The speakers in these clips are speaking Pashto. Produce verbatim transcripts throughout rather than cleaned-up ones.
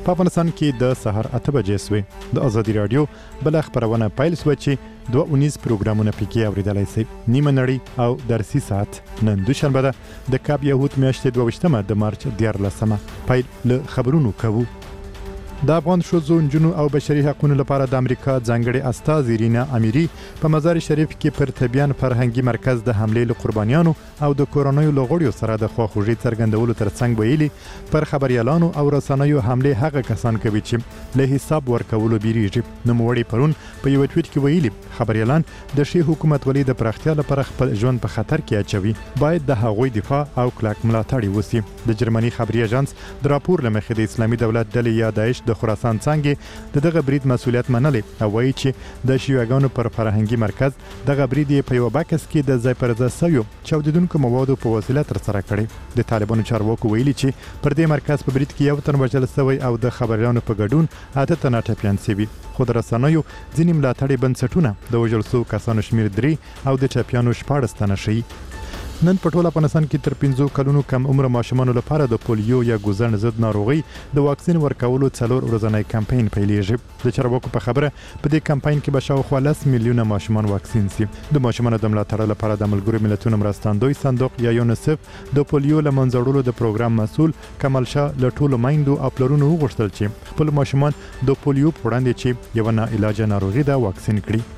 په افغانستان کې د سهار اته بجې سوې. د ازادي رادیو بل خبرونه پیل سو چې دوه اونیز پروګرامونه پکې اوریدلای شئ. نیمه نړۍ او درسي ساعت نن دوشنبه ده د کاب یهود میاشتې دوه ویشتمه د مارچ دیارلسمه. پیل له خبرونو کوو. د افغان ښځو نجونو او بشري حقوقو لپاره د امریکا ځانګړي استازي رینا امیری په مزار شریف کې پر طبيان فرهنګي مرکز د حملې له قربانیانو او د کورونایي لغړیو سره د خواخوږي څرګندولو ترڅنګ ویلي پر خبريالانو او رسنیو حمله هغه کسان کوي چې له حساب ورکولو بیریږي. نو موړي پرون په یو ټویټ کې ویلي خبريالان د شي حکومت ولې د پراختیا لپاره خپل ژوند په خطر کې اچوي، باید د هغوی دفاع او کلک ملاتړ وسی. د جرمني خبري اژانس د راپور لمخې د اسلامي دولت ډلې یا داعش د خراسان څنګه د دغه برید مسولیت منلي او وایي چې د شیوعانو پر فرهنګي مرکز دغه برید په یو باکس کې د ځای پر ځای سویو چاودیدونکو موادو په وسیله تر سره کړی. د طالبانو چارواکو ویلي چې پر دې مرکز په برید کې یو تن وژل شوی او د خبريالانو په ګډون اته تنه ټپيان شوي. خو د رسنیو ځینې ملاتړي بنسټونه د وژل شوو کسانو شمیر درې او د ټپيانو شپاړس تنه شي. نن په ټول افغانستان کې تر پنځو کلونو کم عمر ماشومان لپاره د پولیو یا ګوزن ضد ناروغي د واکسین ورکولو څلور ورځنی کمپاین پیلېږي. د چارواکو په خبره په دې کمپاین کې به شاوخوا لس میلیونه ماشومان واکسین شي. د ماشومانو د ملاتړ لپاره د ملګرو ملتونو مرستندوی صندوق یا یونیسف د پولیو له منځوړلو د پروګرام مسول کمال شاه له ټولو میندو او پلرونو وغوښتل چې خپل ماشومان د پولیو په وړاندې چې یو نه علاج ناروغي ده واکسین کړي.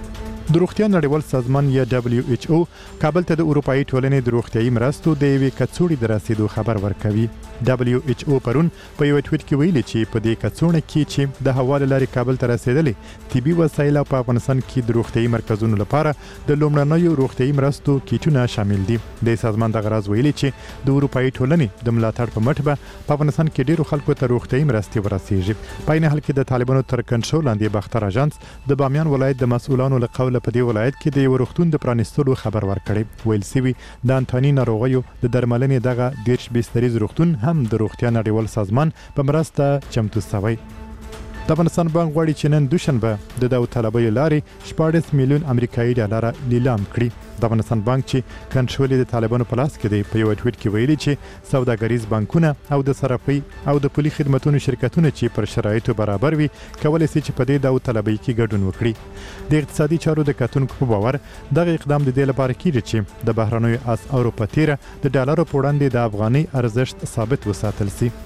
د روغتیا نړیوال سازمان یا دبليو ایچ او کابل ته د اروپאי ټولنې د روغتیايي مرستو د یوې کڅوړې د رسیدو خبر ورکوي. دبليو ایچ او پرون په یو ټویټ کې ویلي چې په دې کڅوړه کې چې د حواله لارې کابل ته رسیدلې طبي وسایل په افغانستان کې د روغتیايي مرکزونو لپاره د لومړنیو روغتیايي مرستو کیټونه شامل دي. د سازمان د غرض ویلي چې د اروپאי ټولنې د ملاتړ په مټ به په افغانستان کې ډیرو خلکو ته روغتیايي مرستې ورسیږي. په عین حال کې د طالبانو تر کنټرول لاندې باختر اژانس د بامیان ولایت د مسؤلانو له قوله په دې ولایت کې د یو روغتون د پرانیستلو خبر ورکړی. ویل سوي د انټونی ناروغیو د درملنې دغه دیرش بستریز روغتون هم د روغتیا نړیوال سازمان په مرسته چمتو شوی. د افغانستان بانک غواړي چې نن دوشنبه د داوطلبۍ لارې شپاړس میلیون امریکایي ډالر لیلام کړي. د افغانستان بانک چې کنټرول د طالبانو په لاس کې دی په یو ټویټ کې ویلي چې سوداګریز بانکونه او د صرافۍ او د پولي خدماتو شرکتونه چې پر شرایطو برابر وي کولای شي چې په دې داوطلبۍ کې ګډون وکړي. د اقتصادي چارو د کتونکو په باور دغه اقدام د دې لپاره کیږي چې د بهرنیو اسعارو په تیره د ډالرو په وړاندې د افغاني ارزښت ثابت وساتل شي.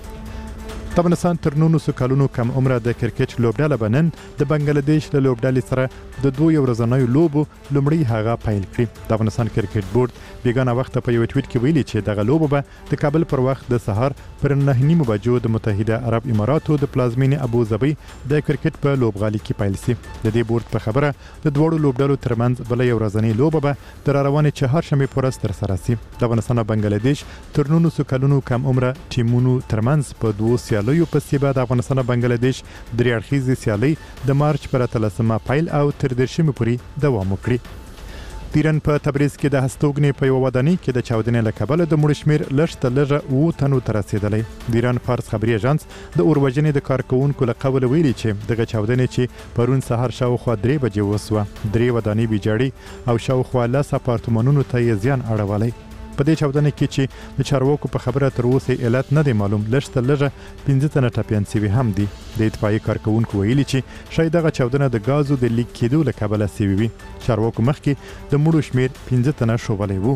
د افغانستان تر نولسو کلونو کم عمره د کرکټ لوبډله به نن د بنگلاديش له لوبډلې سره د دوه ورځنیو لوبو لومړی هغه پیل کړي. د افغانستان کرکټ بورډ بیګانه وخت په یو ټویټ کې ویلي چې دغه لوبه به د کابل پر وخت د سهار پر نه نیمو بجو د متحده عرب اماراتو د پلازمینې ابوظبي د کرکټ په لوبغالي کې پیل شي. د دې بورډ په خبره د دوړو لوبډلو ترمنځ بل یو ورځنی لوبه به د روانې چهارشنبه پر ورځ تر سره شي. د افغانستان او بنگلاديش تر نولسو کلونو کم عمره ټیمونو ترمنځ په دوه سیالیو په سیبه د افغانستان او بنگلاديش درې اړخیزې سیالي د مارچ پر اتلسمه پیل او تر دیرشمې پورې دوام وکړي. د ایران په تبریز کې د هستوګنې په یو ودانۍ کې د چاودنې له کبله د مړو شمیر لږ تر لږه اووه تنو ته رسېدلی. د ایران فارس خبري اژانس د اوروژنې د کارکوونکو له قوله ویلي چې دغه چاودنې چې پرون سهار شاوخوا درې بجې وسوه درې ودانۍ ویجاړي او شاوخوا لس اپارتمانونو ته یې زیان اړولی. په دې چاودنه کې چې د چارواکو په خبره تر اوسه علت نه دی معلوم لږ تر لږه پنځه تنه ټپیان شوي هم دي. د اطفائیې کارکوونکو ویلي چې شاید دغه چاودنه د غازو د لیک کېدو له کبله شوې وي. چارواکو مخکې د مړو شمیر پنځه تنه ښودلی وو.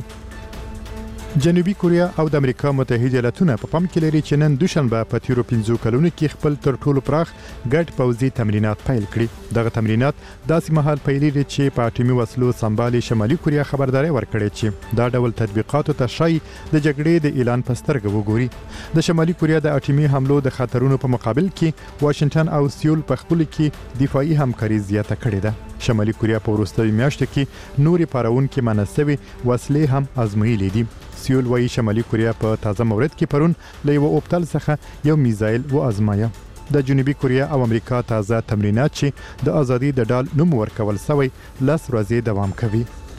جنوبي کوریا او د امریکا متحده ایالاتونه په پام کې لري چې نن دوشنبه په تیرو پنځو کلونو کې خپل تر ټولو پراخ ګډ پوځي تمرینات پیل کړي. دغه تمرینات داسې مهال پیلېږي چې په اټومي وسلو سمبالي شمالي کوریا خبرداري ورکړې چې دا ډول تطبیقاتو ته شای د جګړې د اعلان په سترګه وګوري. د شمالي کوریا د اټومي حملو د خطرونو په مقابل کې واشنگټن او سیول په خپل کې دفاعي همکاري زیاته کړې ده. شمالي کوریا په وروستیو میاشتو کې نورې پارونکې مناسبې وسلې هم ازمویلې دي. سیول وایي شمالي کوریا په تازه مورد کې پرون له یو اوبتل څخه یو میزایل و ازمایه. د جنوبي کوریا او امریکا تازه تمرینات چې د ازادي د ډال نوم ورکول شوی لس ورځې دوام کوي.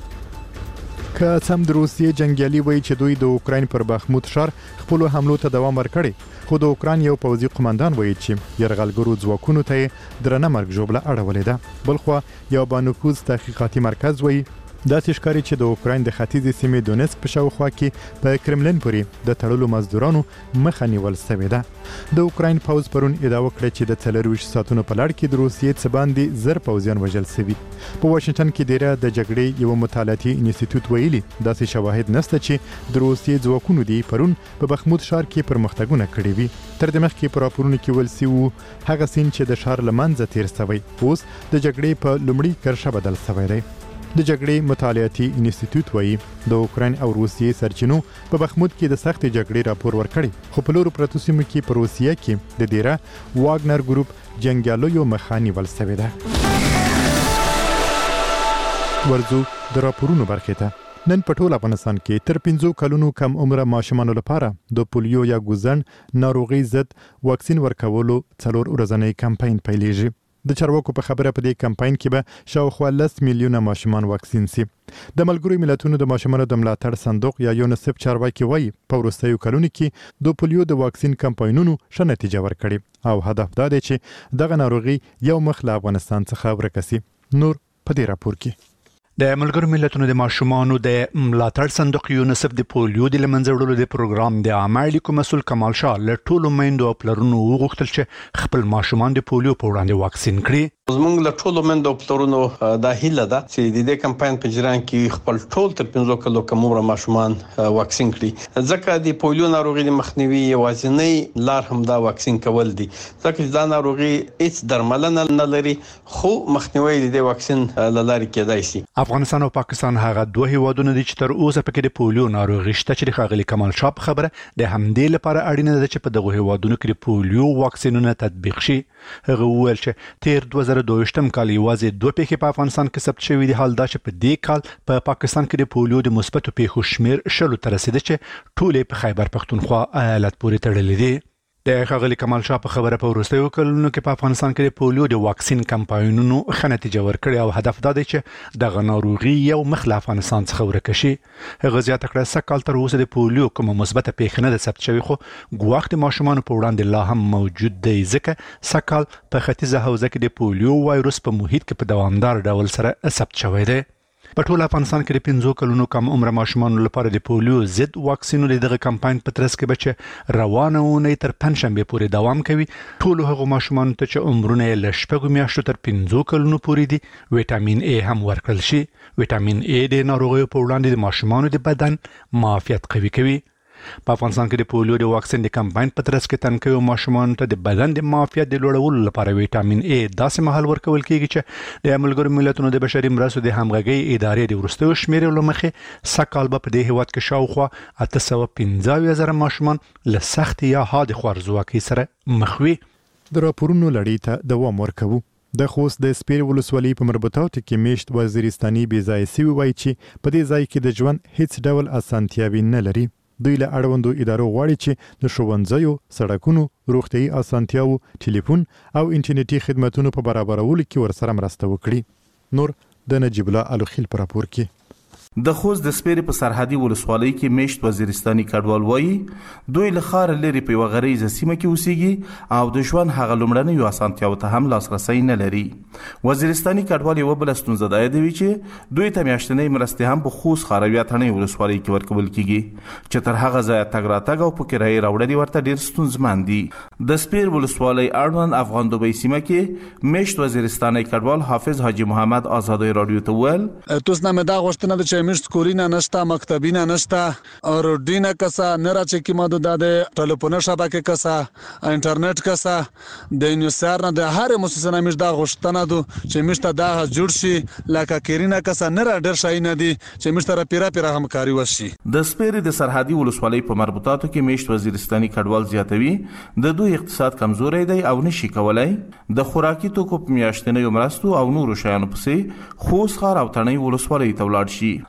که سم د روسیې جنگیالي وایي چې دوی د اوکراین پر بخموت ښار خپلو حملو ته دوام ورکړی، خو د اوکراین یو پوځي قماندان وایي چې یرغلګرو ځواکونو ته درنه مرګ ژوبله اړولې ده. بلخوا یو بانفوذ تحقیقاتي مرکز وایي داسې ښکاري چې د اوکراین د ختیځې سیمې دونیسک په شاوخوا کې په کرملین پورې د تړلو مزدورانو مخه نیول شوې ده. د اوکراین پوځ پرون ادعا وکړه چې د څلور ویشت ساعتونو په لړ کې د روسیې څخه باندې زر پوځیان وژل شوي. په واشنگټن کې ډیره د جګړې یو مطالعاتي انسټیټیوټ ویلي داسې شواهد نشته چې د روسیې ځواکونو دی پرون په بخمود ښار کې پرمختګونه کړي وي. تر دې مخکې په راپورونو کې ویل شوي هغه سین چې د ښار له منځه تیر شوی اوس د جګړې په لومړي کرښه بدل شوی دی. د جګړې مطالعاتي انسټیټیوټ وایي د اوکراین او روسیې سرچینو په بخمود کې د سختې جګړې راپور ورکړی، خو په لورو پرتو سیمو کې په روسیه کې د دیره واګنر ګروپ جنګیالیو مخه نیول شوې ده. ورځو د راپورونو برخې ته. نن په ټول افغانستان کې تر پنځو کلونو کم عمره ماشومانو لپاره د پولیو یا ګوزن ناروغي ضد واکسین ورکولو څلور ورځنی کمپاین پیلېږي. د چارواکو په خبره په دې کمپاین کې به شاوخوا لس میلیونه ماشومان واکسین سي. د ملګرو ملتونو د ماشومانو د ملاتړ صندوق یا یونیسف چارواکي وایي په وروستیو کلونو کې د پولیو د واکسین کمپاینونو ښه نتیجه ورکړې او هدف دا دی چې دغه ناروغي یو مخ له افغانستان څخه ورکه سي. نور په دې راپور کې د ملګرو ملتونو د ماشومانو د ملاتړ صندوق یونیسف د پولیو د لمنځه وړلو د پروګرام د عامه اړیکو مسؤل کمال شاه له ټولو میندو او پلرونو وغوښتل چې خپل ماشومان د پولیو په وړاندې واکسین کړي. زموږ له ټولو میندو او پلرونو دا هیله ده چې د دې کمپاین په جریان کې خپل ټول تر پنځو کلو کم عمره ماشومان واکسین کړي، ځکه د پولیو ناروغي د مخنیوي یوازینی لار هم دا واکسین کول دي، ځکه چې دا ناروغي هیڅ درملنه نه لري خو مخنیوي د دې واکسین له لارې کېدای شي. افغانستان او پاکستان هغه دوه هیوادونه دي چې تر اوسه پکې د پولیو ناروغي شته چې ښاغلي کمال شاه خبره د همدې لپاره اړینه ده چې په دغه هیوادونو کې د پولیو واکسینونه تطبیق شي. هغه وویل چې تیر دوه زره دوه ویشتم کال یوازې دوه پیښې په افغانستان کې ثبت شوې دي، حال دا چې په دې کال په پا پاکستان کې د پولیو د مثبتو پیښو شمیر شلو ته رسیده چې ټولې په خیبر پختونخوا ایالت پورې تړلې دي. د ښاغلي کمال شاه په خبره په وروستیو کلونو کې په افغانستان کې د پولیو د واکسین کمپاینونو ښه نتیجه ورکړې او هدف دا دی چې دغه ناروغي یو مخ له افغانستان څخه ورکه شي. هغه زیاته کړه سږ کال تر اوسه د پولیو کومه مثبته پیښه نه ده ثبت شوې، خو ګواښ د ماشومانو په وړاندې لا هم موجود دی، ځکه سږ کال په ختیځه حوزه کې د پولیو وایروس په محیط کې په دوامدار ډول سره ثبت شوی دی. په ټول افغانستان کې د پنځو کلونو کم عمره ماشومانو لپاره د پولیو ضد واکسینونو دغه کمپاین په ترڅ کې بچ روانه اونۍ تر پنځشنبه پورې دوام کوي. ټول هغه ماشومانو ته چې عمرونه له شپږو میاشتو تر پنځو کلونو پورې دي وټامین ای هم ورکړل شي. وټامین ای د ناروغیو په وړاندې د ماشومانو د بدن معافیت قوي کوي. په افغانستان کې د پولیو د واکسین د کمپاین په ترڅ کې تنکیو ماشومانو ته د بدن د معافیت د لوړولو لپاره وټامین ای داسې مهال ورکول کیږي چې د ملګرو ملتونو د بشري مرستو د همغږي ادارې د وروستیو شمیرې له مخې سږ کال به په دې هیواد کې شاوخوا اته سوه پنځه اویا زره ماشومان له سختې یا حادې خوارځواکۍ سره مخ وي. د راپورونو لړۍ ته دوام ورکوو. د خوست د سپیر ولسوالۍ په مربوطاتو کې میشت وزیرستاني بې ځایه سوي وایي چې په دې ځای کې د ژوند هیڅ ډول اسانتیاوې نه لري. دوی له اړوندو ادارو غواړي چې د ښوونځیو، سړکونو، روغتیايي اسانتیاو، ټلیفون او انټرنیټي خدماتونو په برابرولو کې ورسره مرسته وکړي. نور د نجیب الله الوخیل په راپور کې. د خوست د سپیرې په سرحدي ولسوالۍ کې میشت وزیرستاني کډوال وایي دوی له ښاره لرې په یوه غریزه سیمه کې اوسېږي او د ژوند هغه لومړنیو اسانتیاوو ته هم لاسرسی نه لري. وزیرستاني کډوال یوه بله ستونزه دا یادوي چې دوی ته میاشتنۍ مرستې هم په خوست ښاروي اتڼۍ ولسوالۍ کې ورکول کیږي چې تر هغه ځایه تګ راتګ او په کرایې راوړل ورته ډېر ستونزمن دي. د سپیر ولسوالۍ اړوند افغان دوبۍ سیمه کې میشت وزیرستاني کډوال حافظ حاجي محمد آزادۍ رادیو ته وویل توسنامه دا غوښتنه ده چې میشت کورینا نشتا، مکتبینا نشتا، روډینا کسا نه راچې کې مادو د ټلیفون شبکه کسا، انټرنیټ کسا، د انیوسار نه د هر مؤسسه میشت دا غوښتنه ده چې میشت دا جوړ شي لکه کیرینا کسا نه را ډېر شي نه دي چې میشت را پیرا پیرا همکاري وشي. د سپیرې د سرحدي ولسوالۍ په مربوطاتو کې میشت وزیرستاني کډوال زیاتوي د دوی اقتصاد کمزوري دی او نشي کولای د خوراکي توکو په میاشتنیو مرستو او نورو شیانو پسې خوست ښار او تڼۍ ولسوالۍ ته ولاړ شي.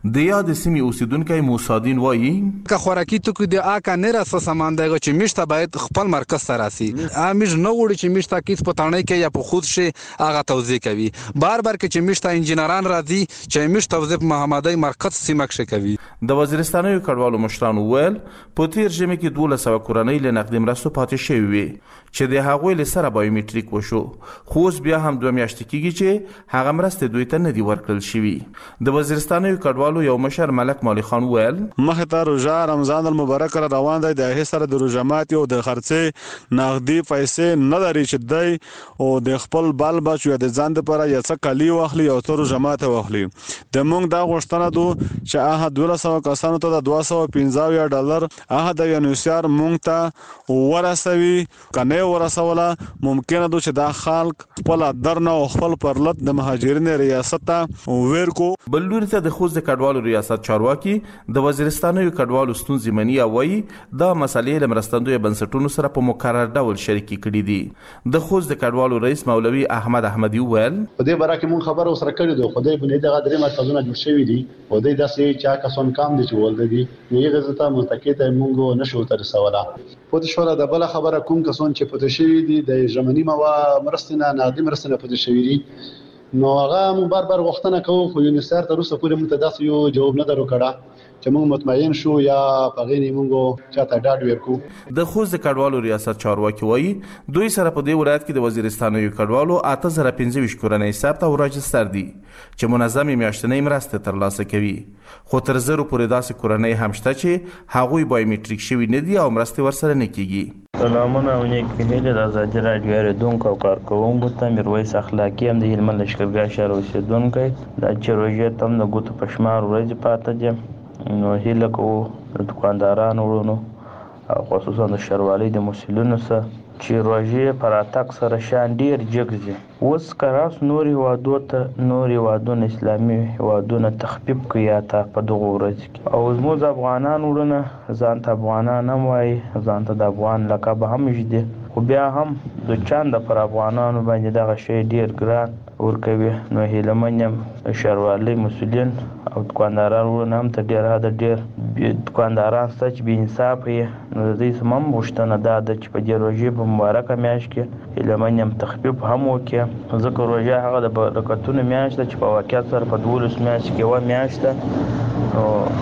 د یاد سیمې اوسیدونکی موسادین وایي که خوراکي توکو د آکا نه راسه سامان دغه چې میشته باید خپل مرکز سره راسي امیش نه وړي چې میشته کیس په تانه کې یا په خود شي هغه توزیع کوي بار بار کې چې میشته انجنیران راځي چې میشته توزیع محمدي مرکز سیمه کې کوي د وزیرستاني کډوالو مشران ویل په تیر ژمي کې دوله سو کورنۍ له نقد مرستو پاتې شوی وي چې د هغوی له سره بایومټریک وشو خو بیا هم دوه میاشتې کېږي چې هغه مرستې دوی ته نه دي ورکړل شوي د وزیرستاني کډوالو یو مشر ملک مالی خان ویل مخه ته روزه رمضان المبارک را روان دی د هي سره د روزه مات یو د خرڅې نقدي پیسې نه لري چې دی او د خپل بال بچو یا د ځان لپاره یا څه کلی واخلي او تر روزه مات واخلي د مونږ دا غوښتنه دو چې هغه دوه سوه کسانو ته د دوه سوه پنځه ډالر هغه د یونیسیار مونږ ته ورسوي کنه ورسوله ممکنه دو چې دا خلک خپل درنه او خپل پرلط د مهاجرین ریاست ته ورکو بل لوري ته د خوست کډوالو ریاست چارواکي د وزیرستاني کډوالو ستونزې مني او وایي دا مسلې له مرستندوی بنسټونو سره په مقرر ډول شریکي کړي دي د خوست کډوالو رئیس مولوي احمد احمدي ویل په دې باره کې مونږ خبره وسره کړې ده خدای په دې دغه درې مرکزونه جوړ شوي دي او دوی داسې چا کسان کام دي چې ولده دي نو یې غزته متکی ته مونږ نشو تر رسوله پوه شو دا بل خبره کوم کسان چې پته شوي دي د ژمنی موا مرستنه نادي مرستنه پته شوي دي نو هغه مونږ بار بار غوښتنه کوو خو یونیسر تر اوسه پورې موږ ته داسې یو جواب نه درو کړه چې موږ مطمئن شو یا په غیر موږ چاته ډاډ ورکو د خوست کډوالو ریاست چارواکي وایي دوی سره په دې ولایت کې د وزیرستاني کډوالو اته زره پنځه ویشت کورنۍ ثبت او راجستر دي چې منظم میاشتنۍ مرسته ترلاسه کوي خو تر زرو پورې داسې کورنۍ هم شته چې هغوی بایومټریک شوي نه دي او مرستې ورسره نه کیږي سلامونه او نیکې هیلې د ازادي راډیو اورېدونکو او کارکوونکو ته میرویس اخلاقي هم د هلمند لښکرګاه ښار اوسېدونکی دا چې روژې ته هم د ګوتو په شمار ورځې پاته دي نو هیله کوو د دوکاندارانو وروڼو او خصوصا د ښاروالۍ د مسؤلینو څخه چې روژې پر راتګ سره شان ډېر جګ ځي اوس که راس نور هېوادو ته نور هېوادونه اسلامي هېوادونه تخفیف کوي یا تا په دغو ورځو کې او زموږ افغانان وروڼه ځان ته افغانان هم وایي ځان ته د افغان لقب هم ږدي خو بیا هم د چانده پر افغانانو باندې دغه شی ډېر ګران ورکوي نو هیله من یم د ښاروالۍ مسؤلین او دوکانداران وروڼه هم ته ډېر حده ډېر دوکانداران شته چې بې انصافه یې نو د دوی څخه هم غوښتنه دا ده چې په دې روژې په مبارکه میاشت کې هیله من یم تخفیف هم وکړي ځکه روژه هغه د برکتونو میاشت ده چې په واقعیت سره په دولسو میاشتو کې یوه میاشت ده نو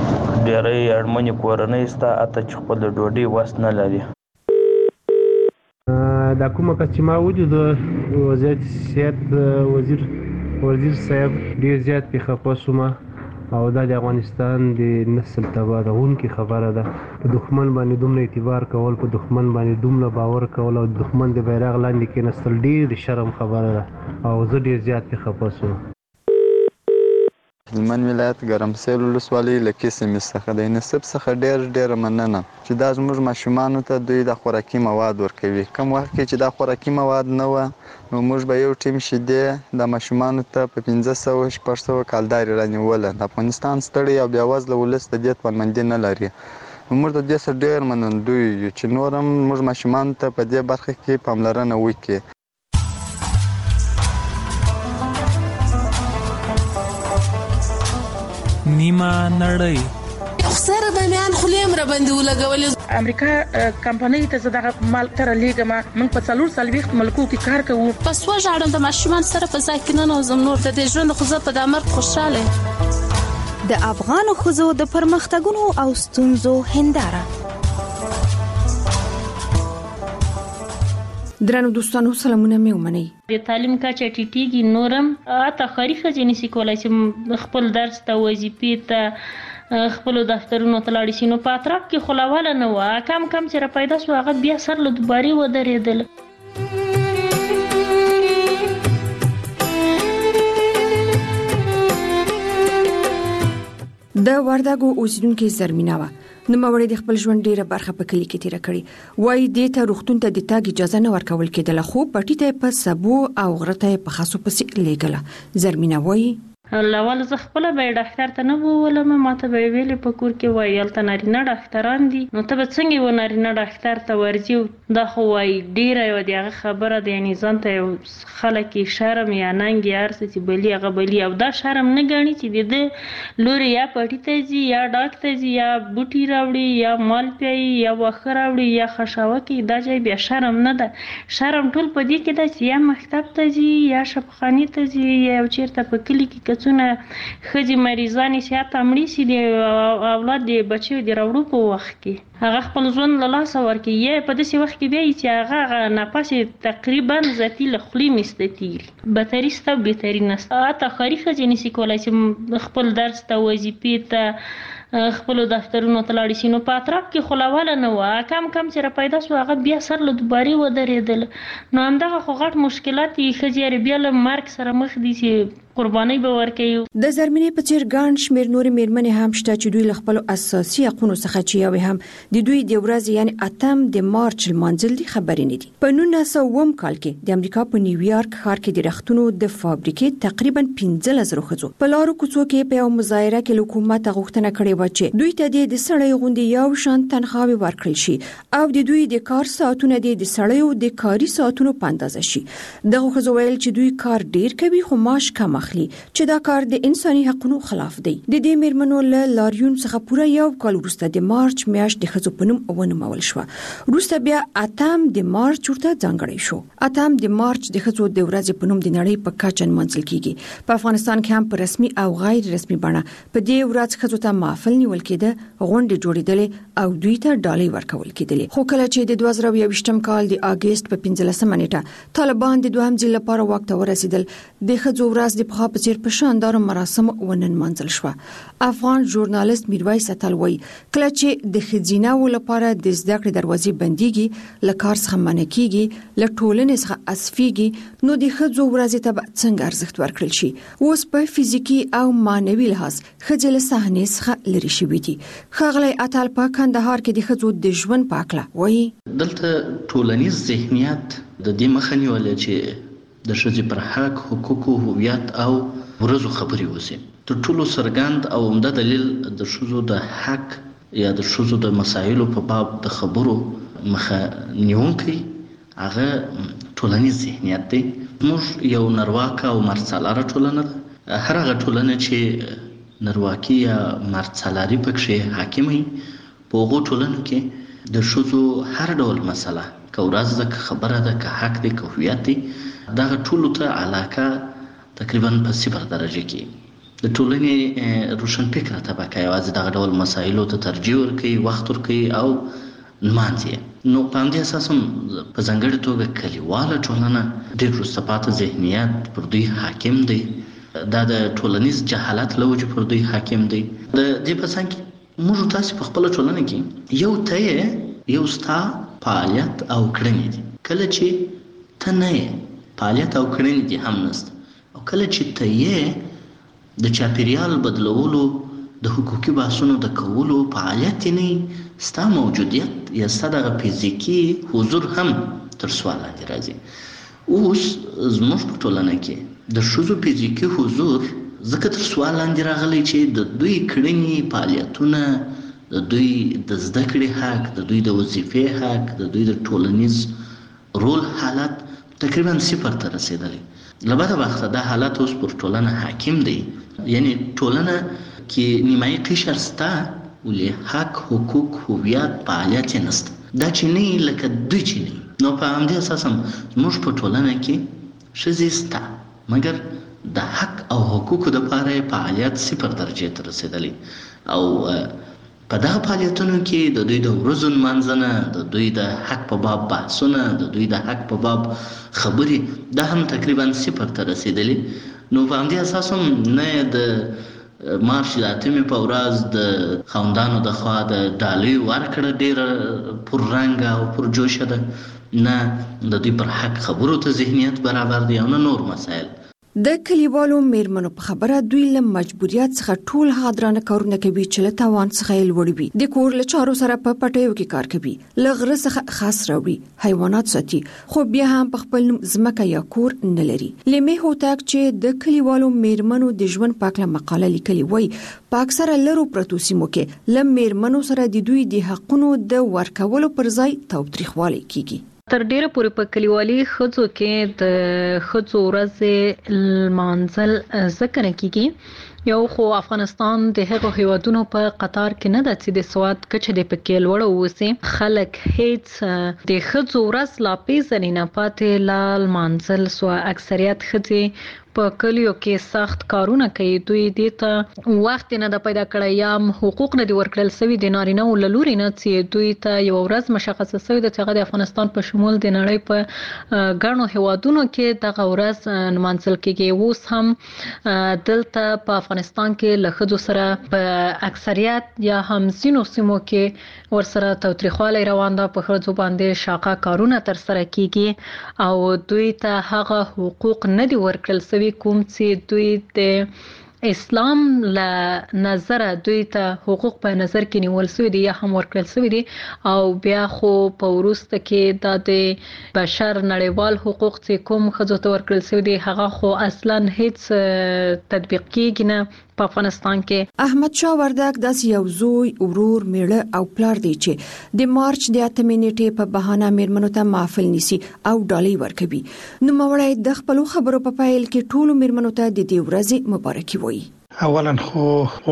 ډېری اړمنې کورنۍ شته حتی چې خپل د ډوډۍ وس نه لري دا کومه کس چې ما ولید د وزارت صحت وزیر وزیر صاحب ډېر زیات پې خفه شوم او دا د افغانستان د نسل تباهونکې خبره ده په دښمن باندې دومره اعتبار کول په دښمن باندې دومره باور کول او د دښمن د بیرغ لاندې کېناستل ډېر د شرم خبره ده او زه ډېر زیات پې خفه شوم هلمند ولایت ګرمسیر ولسوالۍ له کیسې څخه د نصب څخه ډېر ډېره مننه چې دا زموږ ماشومانو ته دوی د خوراکي مواد ورکوي کوم وخت کې چې دا خوراکي مواد نه وه نو موږ به یو ټیم شیدې د ماشومانو ته په پنځه سوه شپږ سوه کالدارې رانیوله د افغانستان ستړی او بېوزله ولس د دې توانمندي نه لري نو موږ د دې څخه ډېر منندوی یو چې نور هم موږ ماشومانو ته په دې برخه کې پاملرنه وکړي نیمه نړۍ خسر بامیان خلیم را باندې ولګولې امریکا کمپنۍ ته زه دغه مال تر لیږم موږ په څلور څلوېښت ملکو کې کار کوو په سوه ژاړم د ماشومان سره په ځای کې ننوځم نور د دې ژوند خو زه په دا مرګ خوشحاله د افغانو ښځو د پرمختګونو او ستونزو هنداره درنو دوستانو سلامونه مې ومنئ د تعلیم کچه ټیټیږي نورم اته خاري ښځې نشي کولی چې خپل درس ته وظیفې ته خپلو دفترونو ته لاړې شي نو په اطراف کې خو لوله نه وه کم کم چې را پیدا شو هغه بیا سر له دوبارې ودرېدل د وردګو اوسیدونکې زرمینه وه نوموړې د خپل ژوند ډیره برخه په کلي کې تیره کړې وایي دې ته روغتون ته د تګ اجازه نه ورکول کېدله خو پټي ته په سبو او غره ته په خاصو پسې لیږله زرمینه وایي لول زه خپله به یې ډاکټر ته نه بوولم، ماته به یې ویلې په کور کې وایي هلته نارینه ډاکټران دي، نو ته به څنګه یو نارینه ډاکټر ته ورځي؟ دا خو وایي ډېره یوه د هغه خبره ده، یعنې ځان ته یو خلک یې شرم یا ننګ یا هر څه چې بلي هغه بلي، او دا شرم نه ګڼي چې د ده لورې یا پټي ته ځي یا ډاک ته ځي یا بوټي راوړي یا مال پیایي یا واښه راوړي یا خشاوه کوي، دا ځای بیا شرم نه ده. شرم ټول په دې کې ده چې یا مکتب ته ځي یا شفاخانې ته ځي یا یو چېرته په کلي کې څونه ښځې مریضانې صحت مړې شي د اولاد د بچیو د راوړو په وخت کې هغه خپل ژوند له لاسه ورکوي، یا په داسې وخت کې بیا چې هغه هغه نفس یې تقریبا ذاتي له خولې میسته تېري. بدتري سته او بهتري نسته. حتی ښاري ښځې نشي کولی چې خپل درس ته وظیفې ته خپلو دفترونو ته لاړې شي، نو په اطراف کې خو لوله نه وه، کم کم چې را پیدا شو هغه بیا سر له دوبارې ودرېدل، نو همدغه خو غټ مشکلات یې ښځې بیا له مرګ سره مخ دي چې قرباني به ورکوي. د زرمینې په څیر ګڼ شمېر نورې مېرمنې هم شته چې دوی له خپلو اساسي حقونو څخه چې یوې هم د دوی د ورځې یعنې اتم د مارچ لمانځل دي خبرې نه دي. په نولس سوه اووم کال کې د امریکا په نیویارک ښار کې د رختونو د فابریکې تقریبا پنځلس زره ښځو په لارو کوڅو کې په یوه مظاهره کې له حکومته غوښتنه کړې وه چې دوی ته د سړیو غوندې یو شان تنخواوې ورکړل شي او د دوی د کار ساعتونه د سړیو د کاري ساعتونو په اندازه شي. دغه ښځو ویل چې دوی کار ډیر کوي خو معاش کم اخلي، چې دا کار د انساني حقوقو خلاف دی. د دې مېرمنو له لاریون څخه پوره یو کال وروسته د مارچ میاشت د ښځو په نوم ونومول شوه. وروسته بیا اتم د مارچ ورته ځانګړی شو. اتم د مارچ د ښځو د ورځې په نوم د نړۍ په کچه نمانځل کیږي. په افغانستان کې هم په رسمي او غیر رسمي بڼه په دې ورځ ښځو ته محفل نیول کېده، غونډې جوړېدلې او دوی ته ډالۍ ورکول کېدلې. خو کله چې د دوه زره یوویشتم کال د اګست په پنځلسمه نیټه طالبان د دوهم ځل لپاره واک ته ورسېدل، د ښځو ورځ د پخوا په څېر په شاندار مراسم وننمانځل شوه. افغان ژورنالیست میرویس اتل وایي کله چې د ښځیناو لپاره د زده کړې دروازې بندېږي، له کار څخه منع کېږي، له ټولنې څخه حذفېږي، نو د ښځو ورځې ته به څنګه ارزښت ورکړل شي؟ اوس په فزیکي او معنوي لحاظ ښځې له صحنې څخه لرې شوي دي. ښاغلی اتل په کندهار کې د ښځو د ژوند په هکله وایي دلته ټولنیز ذهنیت د دې مخه نیولې چې د ښځې پر حق، حقوقو، هویت او ورځو خبرې وشي. تر ټولو څرګند او عمده دلیل د ښځو د حق یا د ښځو د مسایلو په باب د خبرو مخه نیونکی هغه ټولنیز ذهنیت دی. موږ یو نرواکه او مرڅلاره ټولنه ده. هر هغه ټولنه چې نرواکي یا مرڅلاري پکښې حاکم وي، په هغو ټولنو کې د ښځو هر ډول مسله، که ورځ ده، که خبره ده، که حق دی، که هویت دی، دغه ټولو ته علاقه تقریبا په صفر درجه کې. د ټولنې روشنفکره طبقه یوازې دغه ډول مسایلو ته ترجیح ورکوي، وخت ورکوي او نمانځي. نو په همدې اساس هم په ځانګړې توګه کلیواله ټولنه ډېر وروسته پاتې ذهنیت پر دوی حاکم دی. دا د ټولنیز جهالت له وجې پر دوی حاکم دی. د دې په څنګ کې موږ تاسې په خپله ټولنه کې یو ته یې یو ستا فعالیت او کړنې دي. کله چې ته نه یې، فعالیت او کړنې دي هم نسته، او کله چې ته یې د چاپېریال بدلولو، د حقوقي بحثونو د کولو فعالیت یې نه، ستا موجودیت یا ستا دغه فزیکي حضور هم تر سوال لاندې راځي. اوس زموږ په ټولنه کې د ښځو فزیکي حضور ځکه تر سوال لاندې راغلی چې د دوی کړنې، فعالیتونه، د دوی د زده کړې حق، د دوی د وظیفې حق، د دوی د ټولنیز رول حالت تقریبا صفر ته رسېدلی. له بده بخته دا حالت اوس پر ټولنه حاکم دی. یعنی ټولنه کې نیمایي قشر سته ولې حق، حقوق، هویت، فعالیت یې نسته. دا چې نه لکه دوی چې نه. نو په همدې اساس هم زموږ په ټولنه کې ښځې سته، مګر د حق او حقوقو دپاره یې فعالیت صفر درجې ته رسېدلی. او په دغه فعالیتونو کې د دوی د ورځو نمانځنه، د دوی د حق په باب بحثونه، د دوی د حق په باب خبرې، دا هم تقریبا صفر ته رسېدلی. نو په همدې اساس هم نه د مارچ د اتمې په ورځ د خاوندانو د خوا د ډالۍ ورکړه ډېره پررنګه او پرجوشه ده، نه د دوی پر حق خبرو ته ذهنیت برابر دی او نه نور مسایل. د کلیوالو میرمنو په خبره دوی له مجبوریت څخه ټول حاضرانه کارونه کوي چې له توان څخه یې لوړ وي. د کور له چارو سره په پټیو کې کار کوي، له غره څخه خاص راوړي، حیوانات ساتي، خو بیا هم په خپل ځمکه یا کور نه لري. لیمه هوتاک چې د کلیوالو میرمنو د ژوند پاکله مقاله لیکلې وای، په اکثره لرو پرتو سیمو کې له میرمنو سره د دوی د حقونو د ورکولو پر ځای تاوتریخوالی کیږي. تر ډیره پورې په کلیوالي ښځو کې د ښځو ورځې لمانځل ځکه نه کیږي، یو خو افغانستان د هغو هیوادونو په قطار کې نه ده چې د سواد کچه د پکې لوړه اوسي. خلک هیڅ د ښځو ورځ لا پیژني نه، پاتې لا لمانځل سو. اکثریت ښځې په کلیو کې سخت کارونه کوي، دوی دې ته وخت نه د پیدا کړی یا حقوق نه دی ورکړل سوي د نارینه او لوري نه چې دوی ته یو ورځ مشخصه سوي د چې د افغانستان په شمول د نړۍ په ګڼو هیوادونو کې دغه ورځ نمانځل کیږي. اوس هم دلته په افغانستان کې له ښځو سره په اکثریت یا هم ځینو سیمو کې ورسره تاوتریخوالی روان ده، په ښځو باندې شاقه کارونه ترسره کیږي او دوی ته هغه حقوق نه دی ورکړل سوي کوم چې دوی د اسلام له نظره دوی ته حقوق په نظر کې نیول سوي دي یا هم ورکړل سوي دي. او بیا خو په وروسته کې د بشر نړیوال حقوق چې کوم ښځو ته ورکړل سوي دي هغه خو اصلا هیڅ تطبیق کیږي نه په افغانستان کې. احمد شاه وردک داسې یو زوی، ورور، میړه او پلار دی چې د مارچ د اتمې نیټې په بهانه میرمنو ته محفل نیسي او ډالۍ ورکوي. نو مړی د خپل خبرو په پایل کې ټولو میرمنو ته د دې ورځې مبارکي وایي. اولا خو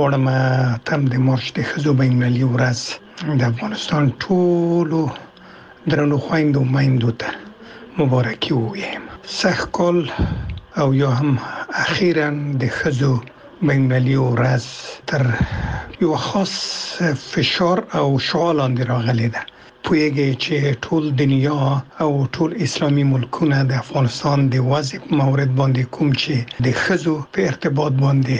غواړم تم د مارچ د ښځو بین المللي ورځ د افغانستان ټولو درنو خویندو میندو ته مبارکي ووایم. سږ کال او یا هم اخیرا د ښځو بین المللي ورځ تر یو خاص فشار او شعاع لاندې راغلی ده. پوهیږي چې ټول دنیا او ټول اسلامي ملکونه د افغانستان د وضع مورد باندې کوم چې د ښځو په ارتباط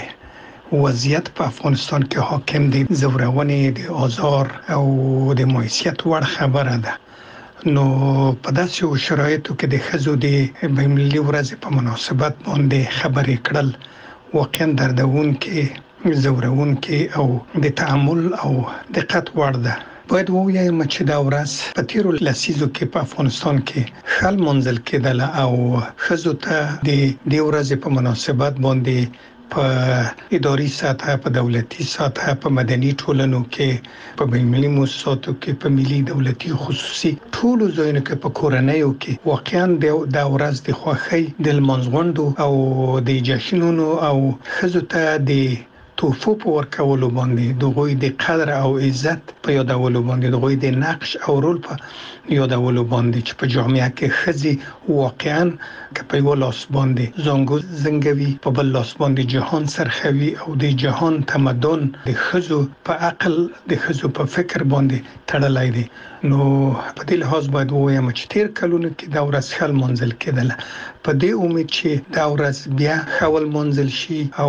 باندې وضعیت په افغانستان کې حاکم دي، زورونې، د آزار او د معیشت وړ خبره ده. نو په داسې شرایطو کې د ښځو د بین المللي ورځ په مناسبت باندې خبرې کړل واقعا دردونکې، زورونکې او د تأمل او دقت وړ ده. باید ووایم چې دا ورځ په تیرو لسیزو کې په افغانستان کې ښه لمانځل کېدله او ښځو ته د دې ورځې په مناسبت باندې په اداري سطح، په دولتي سطح، په مدني ټولنو کې، په بین المللي مؤسساتو کې، په ملي دولتي خصوصي ټولو ځایونو کې، په کورنیو کې واقعا د ورځ د خوښۍ، د لمانځغونډو او د جشنونو او ښځو ته د توفو په ورکولو باندې دغوی د قدر او عزت په یادولو باندې، دغوی د نقش او رول په یادولو باندې چې په جامعه کې ښځې واقعا که په یو لاس باندې زنګو زنګوي، په بل لاس باندې جهان سرخوي او د جهان تمدن د ښځو په عقل، د ښځو په فکر باندې تړلی دی. نو په دې لحاظ باید ووایم چې تیر کلونو کې دا ورځ ښه لمانځل کېدله. په دې امید چې دا ورځ بیا ښه ولمانځل شي او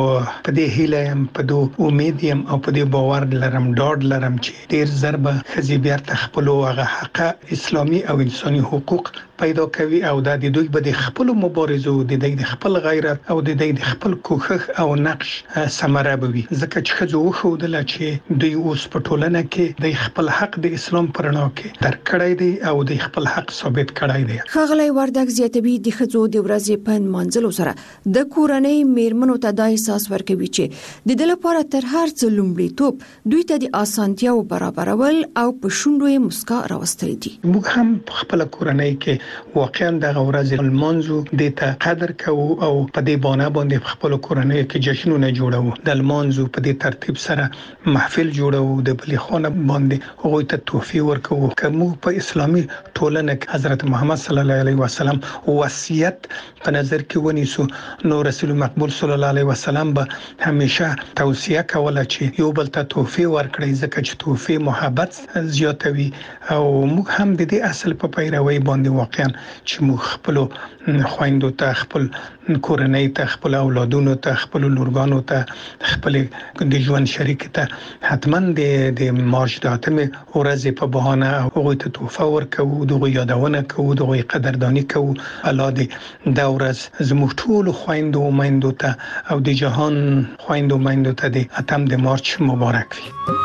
په دې هیله یم، په دې امید یم او په دې باور لرم، ډاډ لرم چې ډیر ژر به ښځې بیرته خپلو هغه حقه اسلامي او انساني حقوق پیدا کوي او دا د دوی به د خپلو مبارزو، د دوی د خپل غیرت او د دوی د خپل کوښښ او نقش ثمره به وي. ځکه چې ښځو وښودله چې دوی اوس په ټولنه کې د خپل حق د اسلام په رڼا کې درک کړی دی او د خپل حق ثابت کړی دی. ښاغلی وردک زیاتوي د ښځو د ورځې په نمانځلو سره د کورنۍ میرمنو ته دا احساس ورکوي چې د دې لپاره تر هر څه لومړیتوب دوی ته د اسانتیاو برابرول او په شونډو یې مسکا راوستل دي. موږ هم په خپل کورنۍ کې واقعا دغه ورځ لمانځو، د ته قدر کوو او په دې بانه باندې په خپل کورنۍ کې جشنونه جوړو. د لمانځو په دې ترتیب سره محفل جوړو، د بلې خانه باندې هغوی ته تحفې ورکوو. که موږ په اسلامي ټولنه کې حضرت محمد صلی الله علیه وسلم وصیت په نظر کې ونیسو، نو رسول مقبول صلی الله علیه وسلم به همیشه توصیه کوله چې یو بل ته تحفې ورکړي، ځکه چې تحفې محبت زیاتوي او موږ هم د دې اصل په پیروي باندې واقع واقعا چې موږ خپل خويندو ته خپل کورنۍ ته خپل اولادونو ته خپل لورګانو ته خپل د ژوند شریک ته حتما د د مارچ د اتمه ورځې په بهانه هغه ته تحفه ورکوو دغه یادونه کوو دغه قدردانی کوو الله دې دا ورځ زموږ ټول خويندو او میندو ته او د جهان خويندو میندو ته د اتم د مارچ مبارک وي.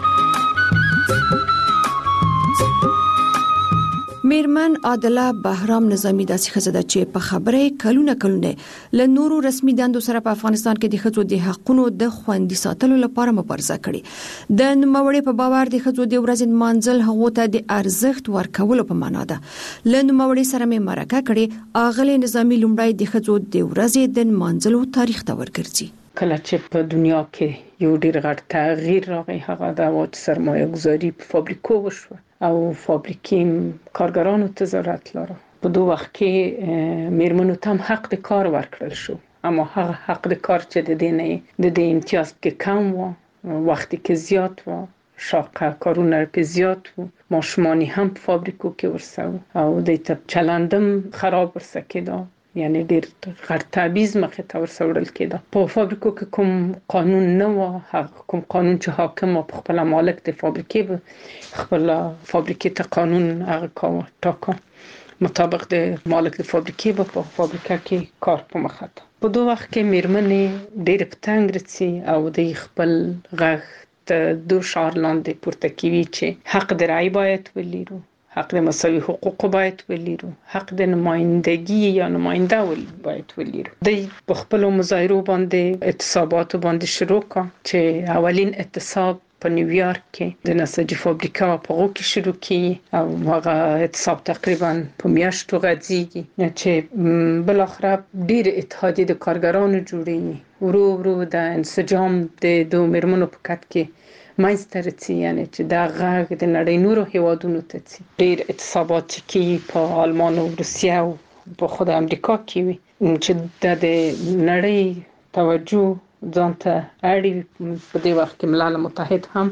میرمن عادله بهرام نظامی داسې ښځه ده چې په خبره کلونه کلونه له نورو رسمي دندو سره په افغانستان کې د ښځو د حقونو د خوندي ساتلو لپاره مبارزه کړې. د نوموړې په باور د ښځو د ورځې نمانځل هغو ته د ارزښت ورکولو په معنا ده. له نوموړې سره مې مرکه کړې. اغلې نظامی لومړی د ښځو د ورځې د نمانځلو تاریخ ته ورګرځي. کله چې په دنیا کې یو ډیر غټ تغییر راغی هغه د وخت سرمایه گذاری په فابریکو وشو او فابریکې کارګرانو ته ضرورت لري. په دوه وخت کې میرمنو ته هم حق د کار ورکړل شو اما هغه حق د کار چې د دې نه د دې امتیاز کې کم و وخت کې زیات و شاقه کارونه په زیات و ماشومانی هم په فابریکو کې ورسو او د ته چلندم خراب ورسه کېده یعنی ډیر غټ تبعیض مخه ته ورسوړل کېده. په فابریکو کې کوم قانون نه و هغه کوم قانون چې حاکم په خپل مالک د فابریکې خپل فابریکې ته قانون هغه کاوه ټاکه مطابق د مالک د فابریکې په فابریکه کې کار په مخه ته. په دوه وخت کې میرمنې ډیر پتنګ رسي او د خپل غږ ته دو شعار لاندې پورته کوي چې حق د رأی باید ولرو حق د مساوي حقوق باید ولرو حق د نمائندگی یا نماینده ول باید ولرو. د خپل مظاهرو باندې اعتصابات باندې شروع کړ چې اولین اعتصاب په نیویارک کې د نساجي فابریکا په غو کې شروع کی او هغه اعتصاب تقریبا په میاشتو غځيږي چې بل اخر ډیر اتحادیه د کارګرانو جوړي ورو ورو د انسجام د دوه مرمنو په کټ کې ماینسترتي یعنی چې دا غږ د نړۍ نورو هیوادونو ته ځي. ډیر اعتصابات چې په آلمان او روسیه او په خود امریکا کې وي چې د نړۍ توجه ځانته اړي. په دې وخت کې ملل متحد هم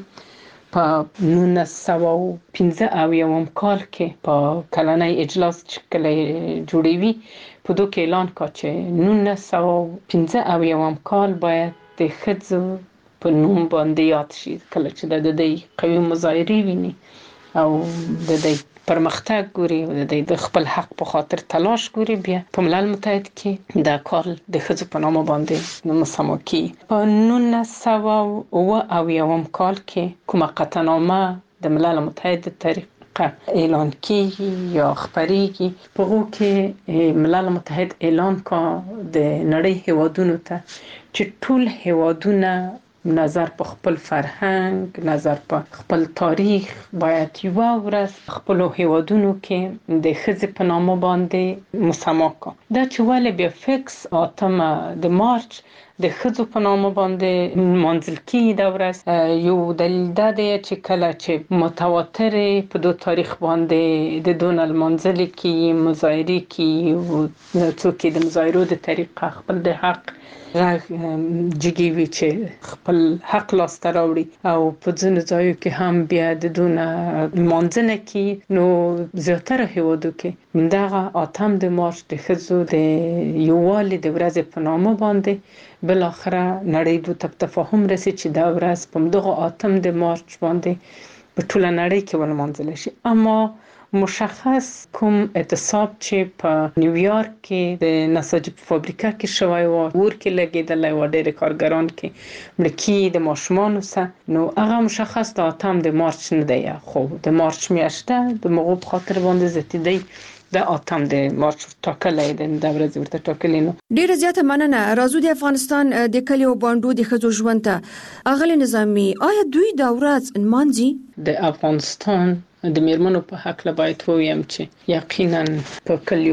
په نولس سوه او پنځه اویایم کال کې په کلنۍ اجلاس چې کله جوړوي په دوه کې اعلان کړ چې نولس سوه او پنځه اویایم کال باید د ښځو په نوم باندې یاد شي کله چې د دې قوي مظاهرې ویني او د دې پرمختګ ګوري او د دې خپل حق په خاطر تلاش ګوري بیا په ملل متحد کې دا کار د ښځو په نامه باندې مسما کی. په نولس سوه او اویایم کال کې کومه قطعنامه د ملل متحد طریقه اعلان کیږي یا خبريږي په هغه کې ملل متحد اعلان کړ د نړۍ هیوادونو ته چې ټول هیوادونه نظر په خپل فرهنګ نظر په خپل تاریخ باید یو ورځ خپل هیوادونو کې د ښځې په نامه باندې مسما کړ. دا چې ولې بیا فکس اتمه د مارچ د ښځو په نامه باندې منځل کېږي دا ورځ یو دلیل دا دی چې کله چې متواتر په دو تاریخ باندې د دون المنځل کې مظاهرې کې او څوک د مظاهرو د طریقه خپل د حق غږ جګي وی چې خپل حق لاسته راوړي او په ځینو ځایو کې هم بیا د دون منځنه کې نو زیاتره هیوادو کې دغه اتم د مارچ د ښځو د یووالي د ورځې په نامه باندې بل اخره نړۍ د تفاهم رسي چې دا ورځ په دغه اتم د مارچ باندې په ټوله نړۍ کې ولمانځل شي. اما مشخص کوم اعتصاب چې په نیویارک کې د نساجي فابریکا کې شوی و ور کې لګیدل و ډېر کارګران کې ملکی د ماشومان سره نو هغه مشخص د اتم د مارچ نه دی خو د مارچ میاشته د مغوب خاطر باندې زتیدي د اتم د مارچ ټاکلې د ورځې ورته ټاکلې نو ډیره زیاته مننه. راځو د افغانستان د کلیو باندې د ښځو ژوند ته اغلی نظامی آیا دوی دا ورځ نمانځي؟ د افغانستان د میرمنو په حق له باید وویم چې یقینا په کلیو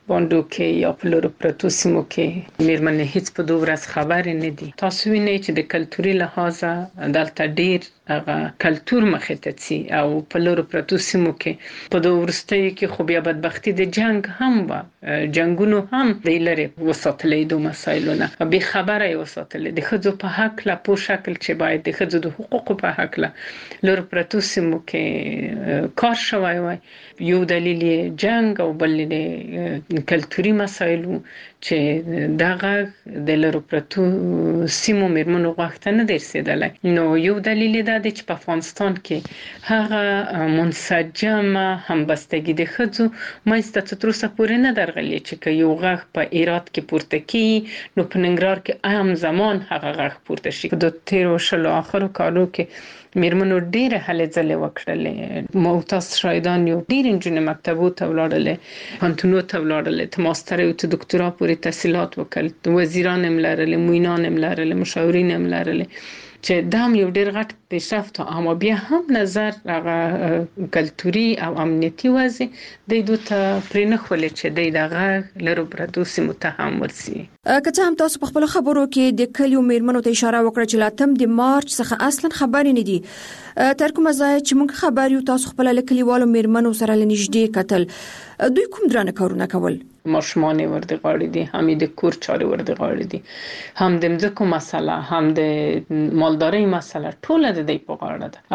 باندو کې یا په لورو پرتو سیمو کې میرمنې هیڅ په دوه ورځ خبر نه دي. تاسو وینئ چې د کلتوري لحاظه دلته ډیر هغه کلتور مخې ته ځي او په لورو پرتو سیمو کې په دوه ورستیو کې خو بیا بدبختی د جنگ هم و جنگونو هم د لری وساتلې دوه مسایلونه به خبره وساتلې د خځو په حق لا په شکل چې باید د خځو د حقوقو په حق لا لورو پرتو سیمو کې کار شوی وای. یو دلیل جنگ او بل کلتوري مسایلو چې دغه د لورو پرتو سیمو میرمنو غوښتنه نه درسیدله. نو یو دلیل دا دی چې په افغانستان کې هغه منسجمه همبستګي د خځو مېسته تر اوسه پورې نه درغلي چې یو غږ په ایرات کې پورته کی نو په ننګرهار کې هم زمان هغه غږ پورته شي. د تیرو شلو اخرو کالو کې میرمنو ډیره هلې ځلې وکړلې. معتز شایدان یو ډیر انجنیر مکتبو ته ولاړلې، پانتونو ته ولاړلې، ته ماستر او ته دکتورا پورې تحصیلات وکړل، وزیران هم لرلې، موینان هم لرلې، مشاورین هم لرلې چې دا هم یو ډیر غټ پیشرفت اما بیا هم نظر هغه کلتوري او امنیتي وضع د دوی ته پرې نه خولې چې د دغه لرو پرتو سیمو ته هم ورسي. که څه هم تاسو په خپل خبرو کې د کلیو میرمنو ته اشاره وکړه چې لاتم د مارچ څخه اصلا خبرې نه دي، تر کومه ځای چې موږ خبر یو تاسو خپل کلیوالو میرمنو سره لنیږدې کتل، دوی کوم درانه کارونه کول؟ ماشومان ورته غاړي دي، هم د کور چاري ورته غاړي دي، هم د مځکو مسله، هم د مالداري مسله، ټول د دې په غاړه ده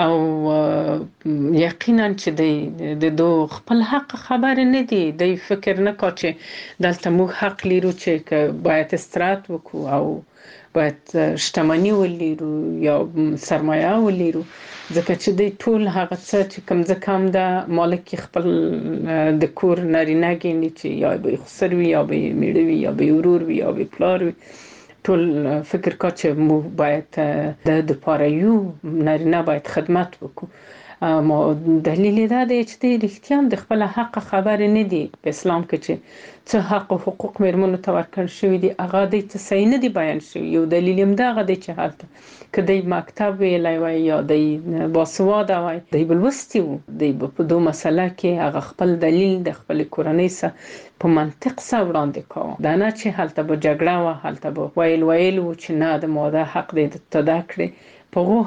او یقینا چې د دو خپل حق خبر نه دي. د فکر نه کا چې دلته موږ حق لرو چې باید استراحت وکړو او باید شتمني ولرو یا سرمایه ولرو، ځکه چې د ټول هغه څه چې کوم ځکه هم د مالک خپل د کور نارینه ګڼي چې یا به خسر وي یا به میړه وي یا به ورور وي یا به پلار وي، ټول فکر کا چې مو باید د د پاره یو نارینه باید خدمت وکړو. ما دلیل دا دی چې د رښتیا د خپل حق خبر نه دي. په اسلام کې چې څه حق او حقوق میرمنو ته ورکړل شوی دي هغه د څه صحیح نه دي بیان شوی. یو دلیل هم دا غدي چې حالت کدی مکتب ویلای وای یا د باسواده وای د بلوستی وو د په دوه مسله کې هغه خپل دلیل د خپل کورنۍ سره په منطق سره وړاندې کوي. دا نه چې حالت به جګړه و، حالت به ویل ویل و چې نه د ماده حق دې تدا کړی، په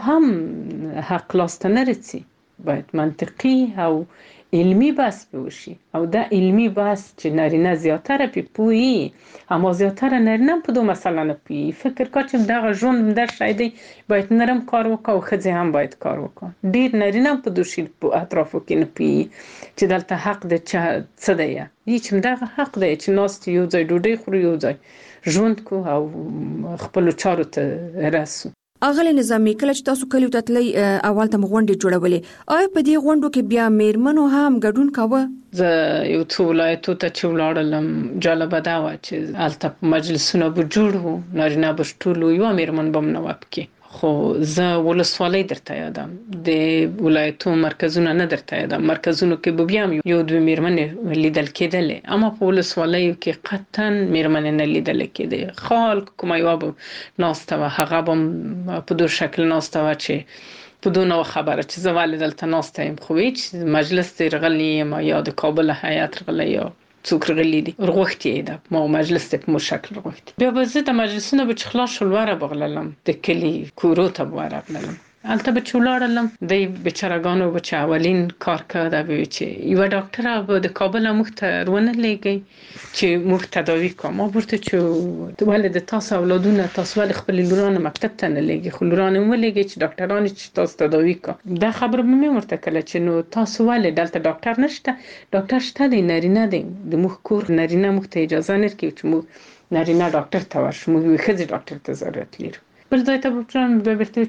هم حق لاسته نه رسي. باید منطقي او علمی بحث وشي او دا علمی بحث چې نارینه زیاتره پی پوي اما زیاتره نارینه په دوه مسله نه پی. فکر کا چې دا ژوند در شایدي باید نرم کار وکاو، خځه هم باید کار وکاو. ډیر نارینه په دوه شي په اطرافو کې نه پی چې دلته حق د څه دی. هیڅ دا حق دی چې ناست یو ځای ډوډۍ خوري، یو ځای ژوند کو او خپل چارو ته رسو. اغلی نظامی کله چې تاسو کلیو ته تللی اول ته غونډې جوړولې، آیا په دې غونډو کې بیا میرمنو هم ګډون کاوه؟ زه یو څو ولایتو ته چې ولاړلم جالبه دا وه چې هلته مجلسونه به جوړ وو، نارینه به ټول وو، یوه میرمن به هم نه وه پکې. خو زه ولسوالۍ درته یادم، د ولایتو مرکزونه نه درته یادم. مرکزونو کې به بیا هم یو دوه میرمنې لیدل کېدلې، اما په ولسوالیو کې قطعا میرمنې نه لیدل کېدې. خلک کومه یوه به ناسته وه، هغه به په دوه شکل ناسته وه چې په دوه نوع خبره چې زه ولې دلته ناسته یم، خو هیڅ مجلس ته رغلی یم یا د کابل هیات رغلی یا څوک رغلی دي رغوښتي یې ده، ما مجلس ته په مو شکل رغوښتي. بیا به زه د مجلسونه به چې خلاص شول وره به غللم، د کلي کورو ته به وره غللم. هلته به چې ولاړلم د بیچارهګانو به چې اولین کار که دا به وي چې یوه ډاکټره به د کابله موږ ته ونه لېږئ چې موږ تداوي کړو. ما ورته چې ولې د تاسو اولادونه تاسو ولې خپلې لورانې مکتب ته نه لېږئ، خو لورانې ولېږئ چې ډاکټرانې چې تاسو تداوي کړو. دا خبره به مې ورته کړله چې نو تاسو ولې دلته ډاکټر نشته؟ ډاکټر شته دی، نارینه دی، د موږ کور نارینه موږ ته اجازه نه ورکوي چې موږ نارینه ډاکټر ته ورشو، موږ ښځې ډاکټر ته ضرورت لرو. بل ځای ته به پلان به ورته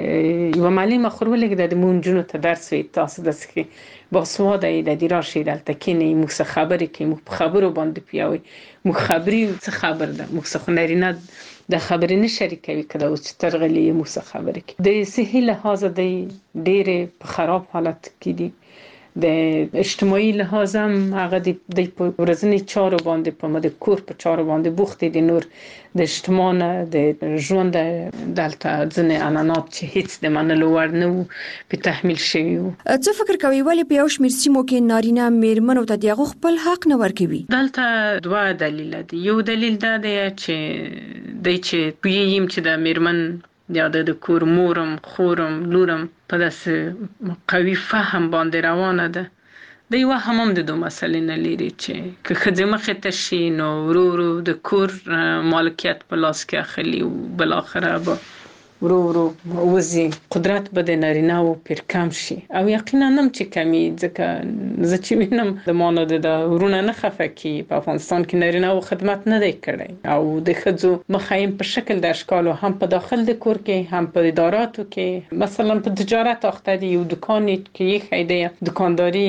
چې یوه معلمه خو ولېږده د مونږ نجونو ته درس وایي، تاسو داسې باسواده یې، د دې راشئ دلته کښېنئ، موږ څه خبرې کوي، موږ په خبرو باندې پیاوئ، موږ خبري څه خبر ده، موږ څه خو نارینه د خبرې نه شریکوي، که دا اوس چې ته راغلې یې موږ څه خبرې کوي. د صحي لحاظه دی ډېرې په خراب حالت کې دي، د اجتماعي لحاظ هم هغه د په ورځني چارو باندې په مده کور په چارو باندې بوخت دي. نور د اجتماع نه د ژوند دلته ځنې عنعنات چې هیڅ د منلو وړ نه وو په تحمیل شوي وو. څه فکر کوي ولې په یو شمېر سیمو کې نارینه میرمنو ته د هغو خپل حق نه ورکوي؟ دلته دوه دلیل دي. یو دلیل دا دی چې دی چې پوهیږم چې د میرمن یا د کور مورم خورم لورم په داسې قوي فهم باندې روانه ده. د یو هم هم د دوه مسلې نه لري چې که ښځې مخې ته شي نو ورو ورو د کور مالکیت په لاس کې اخلي او بالاخره به ورو ورو وزي قدرت به د نارینه‌وو پیر کم شي او یقینا هم چې کمی ځکه زه چې وینم د مانو د ورونه نه خفه کی په افغانستان کې نارینه‌وو خدمت نه دی کړی او د ښځو مخایم په شکل د اشکالو هم په داخل د کور کې هم په اداراتو کې مثلا په تجارت اخته دی یو دکان کې یې خیده دکانداری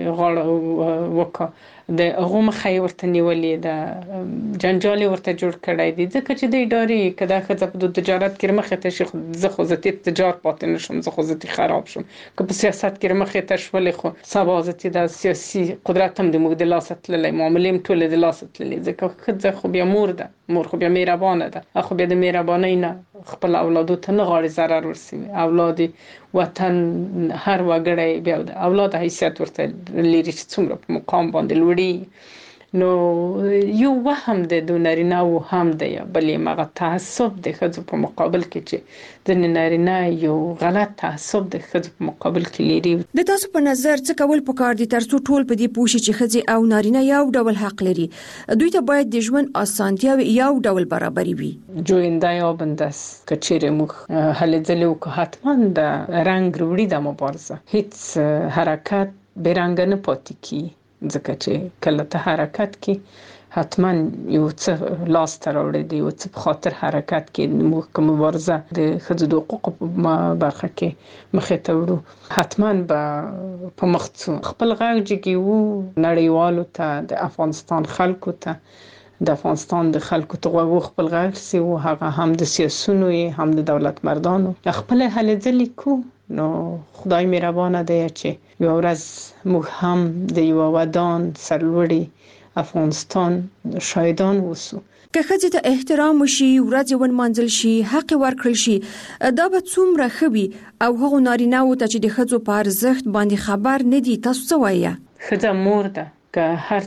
غاړه وکړه د هغه مخې ورته نیولې د جنجال ورته جوړ کړی دی ځکه چې د ادارې کدا ښځه په تجارت کې مخې ته شي زه خو زه تجارت پاتې نشم زه خو زه خراب شم که په سیاست کې مخې ته شولې خو سبا زه د سیاسي قدرت هم د موږ د لاس تللی معاملې هم ټولې د لاس تللی ځکه ښځه خو بیا مور ده مور خو بیا مهربانه ده خو بیا د مهربانۍ نه خپل اولادو ته نه غواړي ضرر ورسوي. اولاد وطن هر وګړی بیا د اولاد حیثیت ورته لري چې څومره په مقام باندې لوړي. نو یو وهم د دو نارینه‌وو هم دی بلې مغه تعصب د ښځو په مقابل کې چې د نارینه یو غلط تعصب د ښځو په مقابل کې لري. د تاسو په نظر څه کول پکار دي ترڅو ټول په دې پوه شي چې ښځې او نارینه یو ډول حق لري؟ دوی ته باید د ژوند اسانتیاوې یو ډول برابرې وي. جوینده یا بندس که چیرې موږ هلې ځلې وکړو حتما د رنګ وروړي د مبارزه هیڅ حرکت بې رنګه نه پاتې کیږي ځکه چې کله ته حرکت کې حتما یو څه لاس ته راوړی دی یو څه په خاطر حرکت کې موږ کوم مبارزه د ښځو د حقوقو په برخه کې مخې ته وړو حتما به په مخ ځو. خپل غږ جګوو نړیوالو ته د افغانستان خلکو ته د افغانستان د خلکو ته غوږ خپل غږ سي او هغه هم د سیاسونو هم د دولت مردانو خپل هلې ځلې کو نو خدای مهربانه دی چې یو ورځ موږ هم د یو ودان سرلوړي افغانستان شاهدان وسو. که ښځې ته احترام وشي ورځې ونمانځل شي حق ورکړل شي دا به څومره ښه وي او هغو نارینه‌وو ته چې د ښځو په ارزښت باندې خبر نه دي تاسو څه وایي؟ ښځه مور ده که هر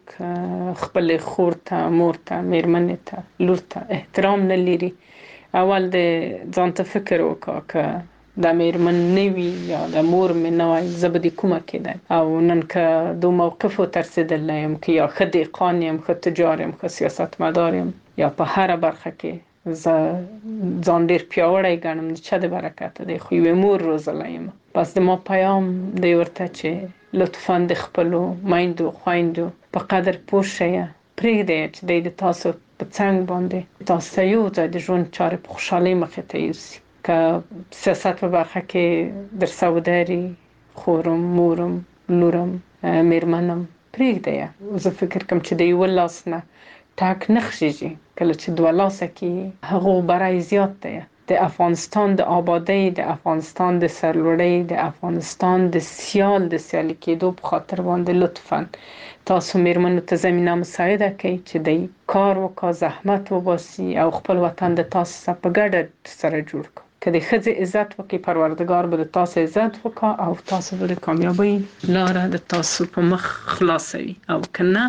څوک خپل خور ته مور ته میرمنې ته لور ته احترام نه لري اول د ځان ته فکر وکړه که د میرمن نوی یا د مور مې نوی زبدي کومه کېده او نن که دو موقفو ترسیدلی یم که یا ښه دهقان یم ښه تجار یم ښه سیاستمدار یم یا په هره برخه کې زه ځان ډېر پیاوړی ګڼم د چا د برکته دی خو یوې مور روزلی یم. پس د ما پیام دی ورته چې لطفا د خپلو میندو خویندو په قدر پوه شئ پرېږدئ چې دی د تاسو په څنګ باندې تاسو ته یو ځای د ژوند چارې په خوشحالۍ مخې ته یوسي. که سیاست په برخه کې در سوداري خورم مورم لورم میرمنم پرېږدئ زه فکر کوم چې د یو لاس نه ټاک نه خښېږي کله چې دوه لاسه کې هغو برای زیات دی. د افغانستان د آبادۍ د افغانستان د سرلوړۍ د افغانستان د سیال د سیالي کېدو په خاطر باندې لطفا تاسو میرمنو ته زمینه مساعده کړئ چې د کار وکړه زحمت وباسي او خپل وطن د تاسو سره په ګډه سره جوړ کړي. که د ښځې عزت وکړي پروردګار به د تاسو عزت وکړي او تاسو به د کامیابۍ لاره د تاسو په مخ خلاصوي او که نه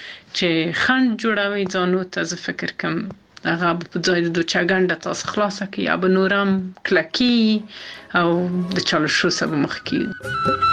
چې خنډ جوړوي ځانو ته زه فکر کوم هغه په ځای د دوچګنډه تاسو خلاصه کړي یا به نورم کلکي او د چالشو سره مخ کیږي.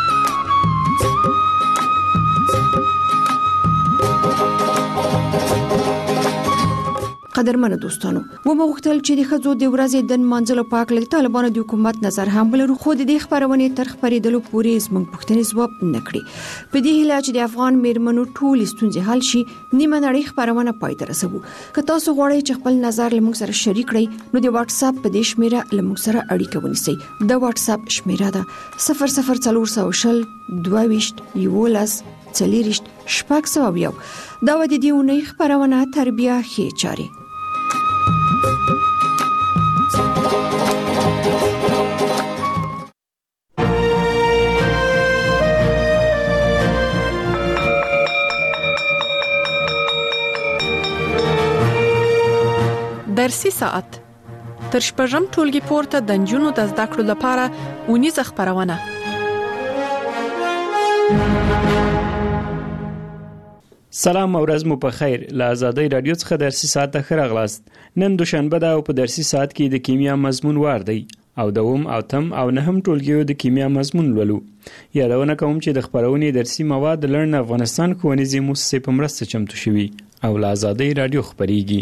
قدرمنو دوستانو و ما غوښتل چې د ښځو د ورځې د نمانځلو په اړه د طالبانو د حکومت نظر هم ولرو خو د دې خپرونې تر خپرېدلو پورې زموږ پوښتنې ځواب نه کړې. په دې هیله چې د افغان میرمنو ټولې ستونزې حل شي نیمه نړۍ خپرونه پای ته رسوو. که تاسو غواړئ چې خپل نظر له موږ سره شریک کړئ نو د واتس اپ په دې شمیره له موږ سره اړیکه ونیسئ. د واتس اپ شمیره ده صفر صفر څلور سوه شل دوه ویشت یولس څلېرویشت شپږ سوه یو. دا و د دې اونۍ خپرونه تربیه ښې چارې. درسي ساعت تر شپږم ټولګي پورته د نجونو د زده کړو لپاره اونیزه خبرونه. سلام او ورځ مو په خیر. له آزادۍ رادیو څخه درسي ساعت ته ښه راغلاست. نن دوشنبه ده او په درسي ساعت کې د کیمیا مضمون وار دی او دوم او تم او نهم ټولګیو د کیمیا مضمون لولو. یادونه کوم چې د خبرونې درسي مواد لړن افغانستان ښوونیزې مؤسسې په مرسته چمتو شوي او له آزادۍ رادیو خبريږي.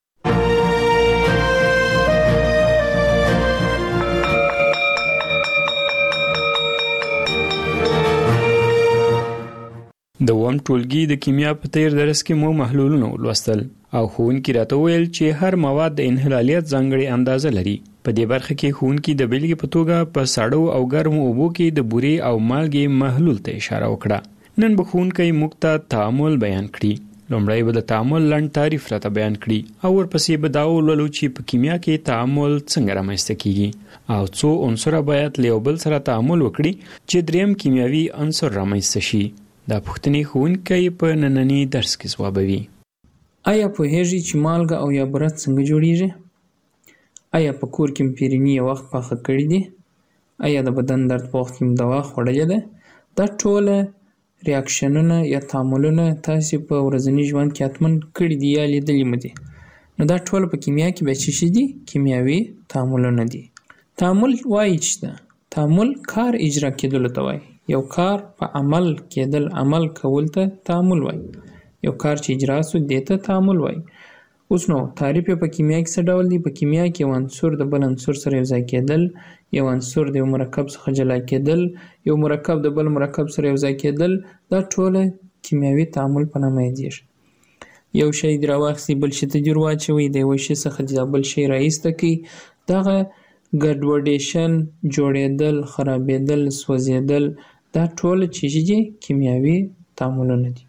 د وم ټولګي د کیمیا په تیر درس کې مو محلولونه ولوستل او ښوونکي راته ویل چې هر مواد د انحلالیت ځانګړې اندازه لري. په دې برخه کې ښوونکي د بیلګې په توګه په ساړو او ګرمو اوبو کې د بورې او مالګې محلول ته اشاره وکړه. نن به ښوونکی موږ ته تعامل بیان کړي. لومړی به د تعامل لنډ تعریف راته بیان کړي او ورپسې به دا ولولو چې په کیمیا کې تعامل څنګه رامنځته کیږي او څو عنصر باید له یو بل سره تعامل وکړي چې دریم کیمیاوي عنصر رامنځته شي. دا پوښتنې ښوونکی په ننني درس کې ځوابوي. آیا پوهیږئ چې مالګه او یا بوره څنګه جوړیږي؟ آیا په کور کې پیرینی یو وخت پاخه کړی دي؟ آیا د بدن درد په وخت کې دوا خوړلې ده؟ دا ټول ریاکشنونه یا تعاملونه تاسو په ورځني ژوند کې حتمن کړی دي یا لیدلي مو دي. نو دا ټول په کیمیا کې به څه شي دي؟ کیمیاوي تعاملونه دي. تعامل وایي چې تعامل کار اجرا کېدل ته وایي. یو کار په عمل کېدل، عمل کول ته تعامل وایي. یو کار چې اجرا سو دیته تعامل وایي. اوس نو تعریف په کیمیا کې څه ډول دی؟ په کیمیا کې یو عنصر د بل عنصر سره یو ځای کېدل، یو عنصر د یو مرکب څخه جلا کېدل، یو مرکب د بل مرکب سره یو ځای کېدل، دا ټول کیمیاوي تعامل په نامه یادېږي. یو شی دراواخسي بل شي ته جوړ واچوي، د یو شي څخه د بل شی راایسته کوي. دغه ګډوډیشن، جوړېدل، خرابېدل، سوځېدل، دا ټول چې دي کیمیاوي تعاملونه دي.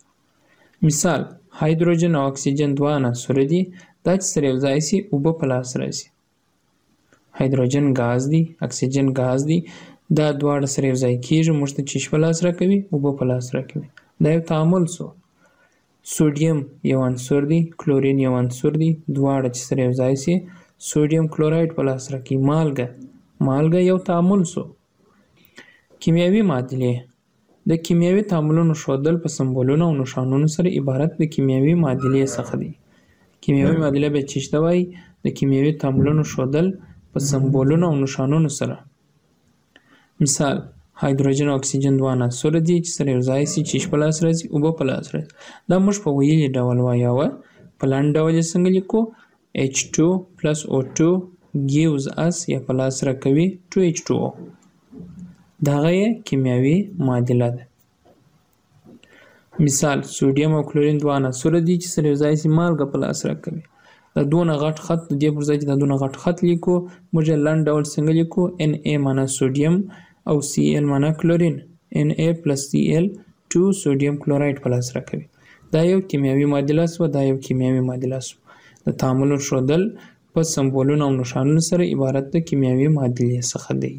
مثال هایدروجن او اکسیجن دوه عناصر دي. دا چې سره یو ځای شي اوبه په لاس راځي. هایدروجن غاز دی، اکسیجن غاز دی. دا دواړه سره یو ځای کېږي، موږ ته چشم په لاس راکوي، اوبه په لاس راکوي. دا یو تعامل سو. سوډیم یو عنصر دی، کلورین یو عنصر دی. دواړه چې سره یو ځای شي سوډیم کلوراید په لاس راکوي. مالګه مالګه یو تعامل سو. کیمیاوي معادلې د کیمیاوي تعاملونو ښودل په سمبولونو او نښانونو سره عبارت د کیمیاوي معادلې څخه دی. کیمیاوي معادله به څه ته وایي؟ د کیمیاوي تعاملونو ښودل په سمبولونو او نښانونو سره. مثال هایدروجن او اکسیجن دوه عناصر دي چې سره یو ځای شي چې په لاس راځي، اوبه په لاس راځي. دا موږ په ویلي ډول وایو. په لاندې ډول یې څنګه لیکو؟ ایچ ټو plus او ټو gives us یا په لاس راکوي ټو ایچ ټو او. دغه یې کیمیاوي معادله ده. مثال سوډیم او کلورین دوه عناصر دي چې سره یو ځای شي مالګه په لاس راکوي. دا دونه غټ خط د دې پر ځای چې دا دونه غټ خط لیکو، موږ یې لنډ ډول څنګه لیکو؟ ان ای معنا سوډیم او سی ال معنا کلورین. ان ای پلس سی ال ټو سوډیم کلوراید په لاس راکوي. دا یو کیمیاوي معادله سوه. دا یو کیمیاوي معادله سوه. د تعامل ښودل په سمبولونو او نښانونو سره عبارت د کیمیاوي معادلې څخه دی.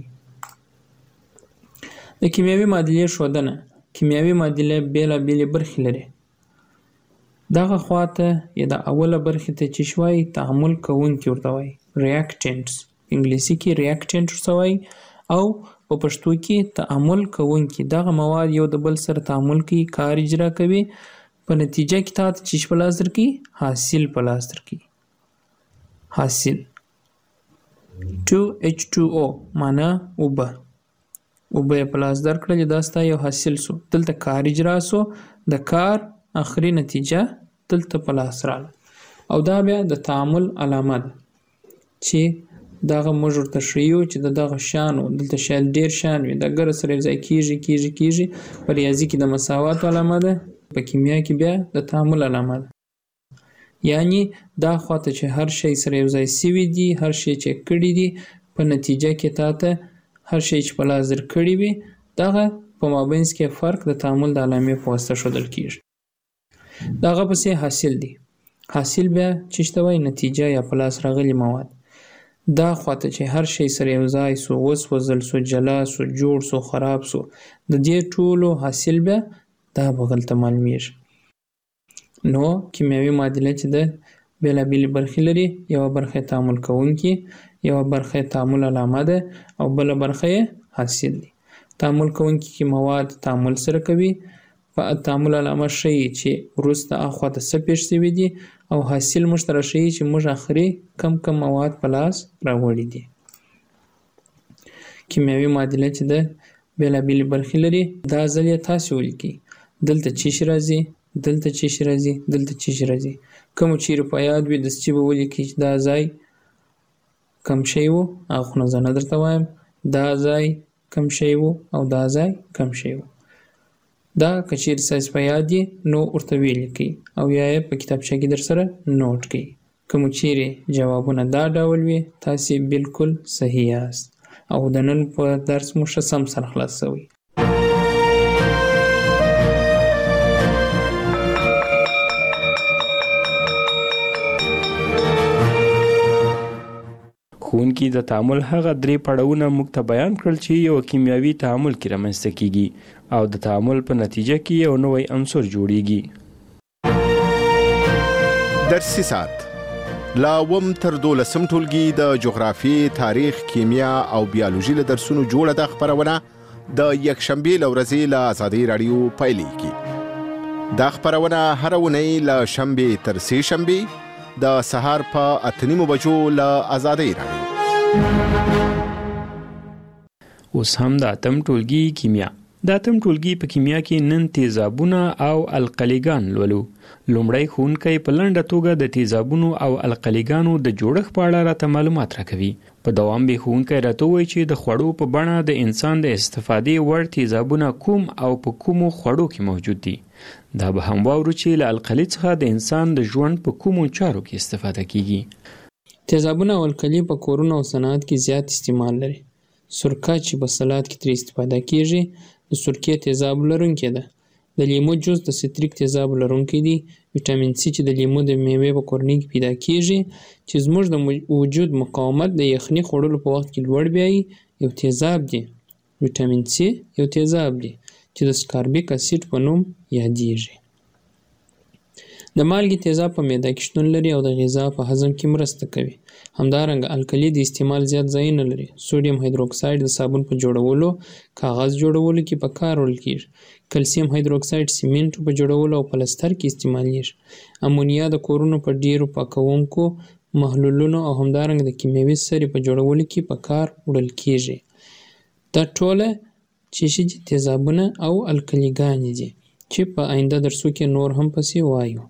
د کیمیاوي معادلې ښودنه. کیمیاوي معادله بېلابېلې برخې لري. دغه خواته یا د اوله برخې ته چې شوای تعامل کوونکي ورته وایي، ریاکټنټس. انګلیسي کې ریاکټنټ ورته وایي او په پښتو کې تعامل کوونکي. دغه مواد یو د بل سره تعامل کوي، کار اجرا کوي، په نتیجه کې تاسو چې په لاس درکړي حاصل په لاس درکړي. حاصل ټو ایچ ټو او معنا اوبه. اوبه په لاس درکړل، دا ستا یو حاصل سو. دلته کار اجرا سو، د کار اخري نتیجه دلته په لاس رااله او دا بیا د تعامل علامه ده چې دغه موږ ورته ښیو چې د دغه شیانو دلته شاید ډېر شیان وي، د ګره سره یو ځای کېږي کېږي کېږي. په ریاضي کې د مساواتو علامه ده، په کیمیا کې بیا د تعامل علامه ده. یعنی دا خواته چې هر شی سره یو ځای سوي دي، هر شی چې کړي دي، په نتیجه کې تاته هر شی چې په لاس در کړي وي، دغه په مابینځ کې فرق د تعامل د علامې په واسطه ښودل کېږي. دغه پسې حاصل دی. حاصل بیا چې ته وایي نتیجه یا په لاس راغلي مواد. دا خواته چې هر شی سره یو ځای سو، وسوځل سو، جلا سو، جوړ سو، خراب سو، د دې ټولو حاصل بیا دا بغل ته معلومیږي. نو کیمیاوي معادله چې ده بېلابېلې برخې لري. یوه برخه یې تعامل کوونکي، یوه برخه یې تعامل علامه ده او بله برخه یې حاصل دی. تعامل کوونکي کې مواد تعامل سره کوي، په تعامل علامه ښیي چې وروسته اخوا ته څه پېښ شوي دي او حاصل موږ ته راښیي چې موږ آخري کم کم مواد په لاس راوړي دي. کیمیاوي معادله چې ده بېلابېلې برخې لري. دا ځل یې تاسې ولیکئ. دلته چې شي راځي، دلته چې شي راځي، دلته چې شي راځي. کومو چیرې په یاد وي دسې به ولیکئ چې دا ځای کم شی و، هغه خو نه زه نه درته وایم. دا ځای کم شی و او دا ځای کم شی و. دا که چیرې ستاسې په یاد یې نو ورته ولیکئ او یا یې په کتابچه کې درسره نوټ کړئ. کومو چیرې جوابونه دا ډول وي تاسې بالکل صحیح یاست او د نن په درس مو ښه سم سره خلاص شوی. ښوونکي د تعامل هغه درې پړاوونه موږ ته بیان کړل چې یو کیمیاوي تعامل کې رامنځته کیږي او د تعامل په نتیجه کې یو نوی عنصر جوړیږي. درسي ساعت لا وم تر دولسم ټولګي د جغرافي، تاریخ، کیمیا او بیولوژي له درسونو جوړه ده خپرونه د یکشنبې له ورځې له ازادي راډیو پیلېږي. دا خپرونه هره اونۍ له شنبې تر سې شنبې د سهار په اته نیمو بجو له ازادي راډیو. اوس هم د اتم ټولګي کیمیا. د اتم ټولګي په کیمیا کې نن تیزابونه او القلیګان لولو. لومړی ښوونکی په لنډه توګه د تیزابونو او القلیګانو د جوړښت په اړه راته معلومات راکوي. په دوام به ښوونکی راته وایي چې د خوړو په بڼه د انسان د استفادې وړ تیزابونه کوم او په کومو خوړو کې موجود دي. دا به هم واورو چې له القلي څخه د انسان د ژوند په کومو چارو کې استفاده کیږي. تیزابونه او القلي په کورونو او صنعت کې زیات استعمال لري. سرکه چې په سلاد کې ترې استفاده کیږي د سرکې تیزاب لرونکې ده. د لیمو جوس د ستریک تیزاب لرونکی دی. ویټامین سی چې د لیمو د میوې په کورنۍ کې پیدا کیږي چې زموږ د وجود مقاومت د یخني خوړلو په وخت کې لوړ بیایي یو تیزاب دی. ویټامین سی یو تیزاب دی چې د سکاربیک اسید په نوم یادیږي. د مالګې تیزاب په معده کې شتون لري او د غذا په هضم کې مرسته کوي. همدارنګه القلي د استعمال زیات ځایونه لري. سوډیم هایدروکساید د صابون په جوړولو، کاغذ جوړولو کې په کار وړل کیږي. کلسیم هایدروکساید سیمنټ په جوړولو او پلستر کې استعمالیږي. امونیا د کورونو په ډیرو پاکونکو محلولونو او همدارنګه د کیمیاوي سرې په جوړولو کې په کار وړل کیږي. دا ټوله چې دي تیزابونه او القلیګانې دي چې په آینده درسو کې نور هم پسې وایو.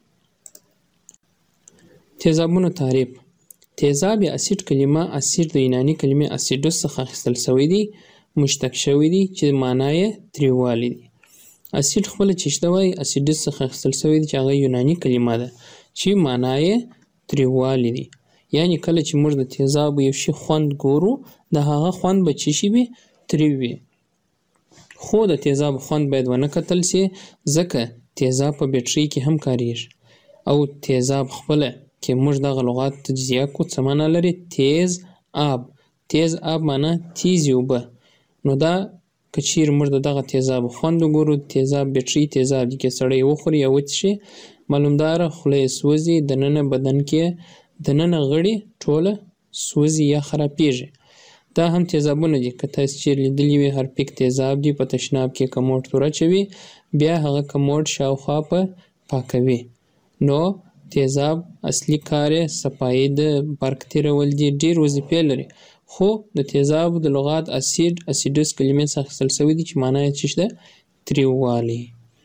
تیزابونو تعریف. تیزاب یا اسید کلمه اسید د یوناني کلمې اسیدوس څخه اخیستل شوی دی، مشتق شوی دی چې معنی یې تریوالی دی. اسید خپله چې شته وایي اسیدوس څخه اخیستل شوی دی چې هغه یوناني کلمه ده چې معنی یې تریوالی دی. یعنی کله چې موږ د تیزابو یو شي خوند ګورو د هغه خوند به چې شي وي تریو وي. خو د تیزاب خوند باید ونه کتل سي ځکه تیزاب په بیټرۍ کې هم کاریږي او تیزاب خپله کې موږ دغه لغات تجزیه کو څه معنا لري؟ تیز آب. تیز آب معنا تیزې اوبه. نو دا که چیرې موږ د دغه تیزاب خوند وګورو، تیزاب بیټرۍ تیزاب دي کې سړی وخوري یا وڅښي معلومداره خوله یې سوځي، دننه بدن کې دننه غړي ټوله سوځي یا خرابیږي. دا هم تیزابونه دي. که تاسې چیرې لیدلي وي هرپیک تیزاب دی په تشناب کې کموډ تور اچوي بیا هغه کموډ شاوخوا په پاکوي. نو تیزاب اصلي کار یې صفایي د برق تیرول دي. ډېر وظیفې لري خو د تیزابو د لغات اسید اسیدوس کلمې څخه اخیستل شوي دي چې معنی یې څه ده؟ تریووالی.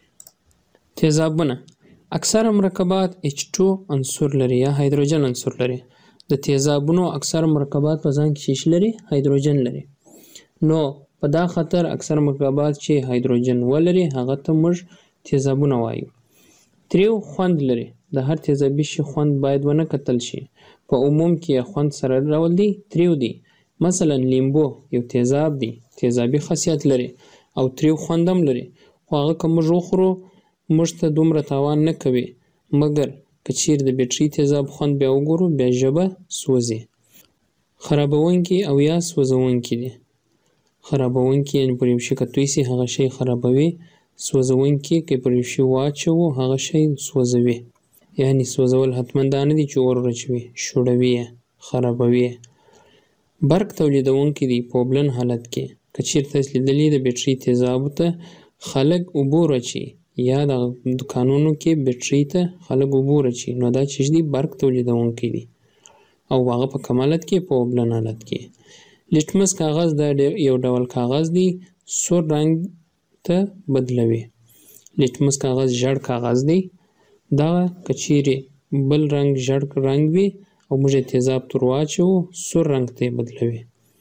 تیزابونه اکثره مرکبات اچ ټو عنصر لري یا هایدروجن عنصر لري. د تیزابونو اکثره مرکبات په ځان کې شیش لري هایدروجن لري. نو په دا خاطر اکثره مرکبات چې هایدروجن ولري هغه ته موږ تیزابونه وایو. تریو خوند لري. د هر تیزابي شي خوند باید ونه کتل شي. په عموم کې خوند سره ډول دی تریو دی. مثلا لیمبو یو تیزاب دی، تیزابي خاصیت لري او تریو خوند هم لري خو هغه که موږ وخورو موږ ته دومره تاوان نه کوي مګر که چیرې د بیټرۍ تیزاب خوند بیا وګورو بیا ژبه سوځي. خرابونکي او یا سوځونکي دي. خرابونکي یعنې پر یو شي که توی سي هغه شی خرابوي. سوځونکي که پر یو شي واچوو هغه شی سوځوي. یعنی سوځول حتما دا نه دي چې اور ورچوي، شوړوي یې، خرابوي یې. برق تولیدونکي دي په اوبلن حالت کې. که چېرته تاسې لیدلي د بیټرۍ تیزابو ته خلک اوبه ورچوي یا د دکانونو کې بیټرۍ ته خلک اوبه ورچوي، نو دا چې دي برق تولیدونکي دي او هغه په کم حالت کې په اوبلن حالت کې. لیټمس کاغذ دا یو ډول کاغذ دی سور رنګ ته بدلوي. لیټمس کاغذ ژړ کاغذ دی. دا که چیرې بل رنګ ژړ رنګ وي او موږ یې تیزاب تر واچوو سور رنګ ته یې بدلوي.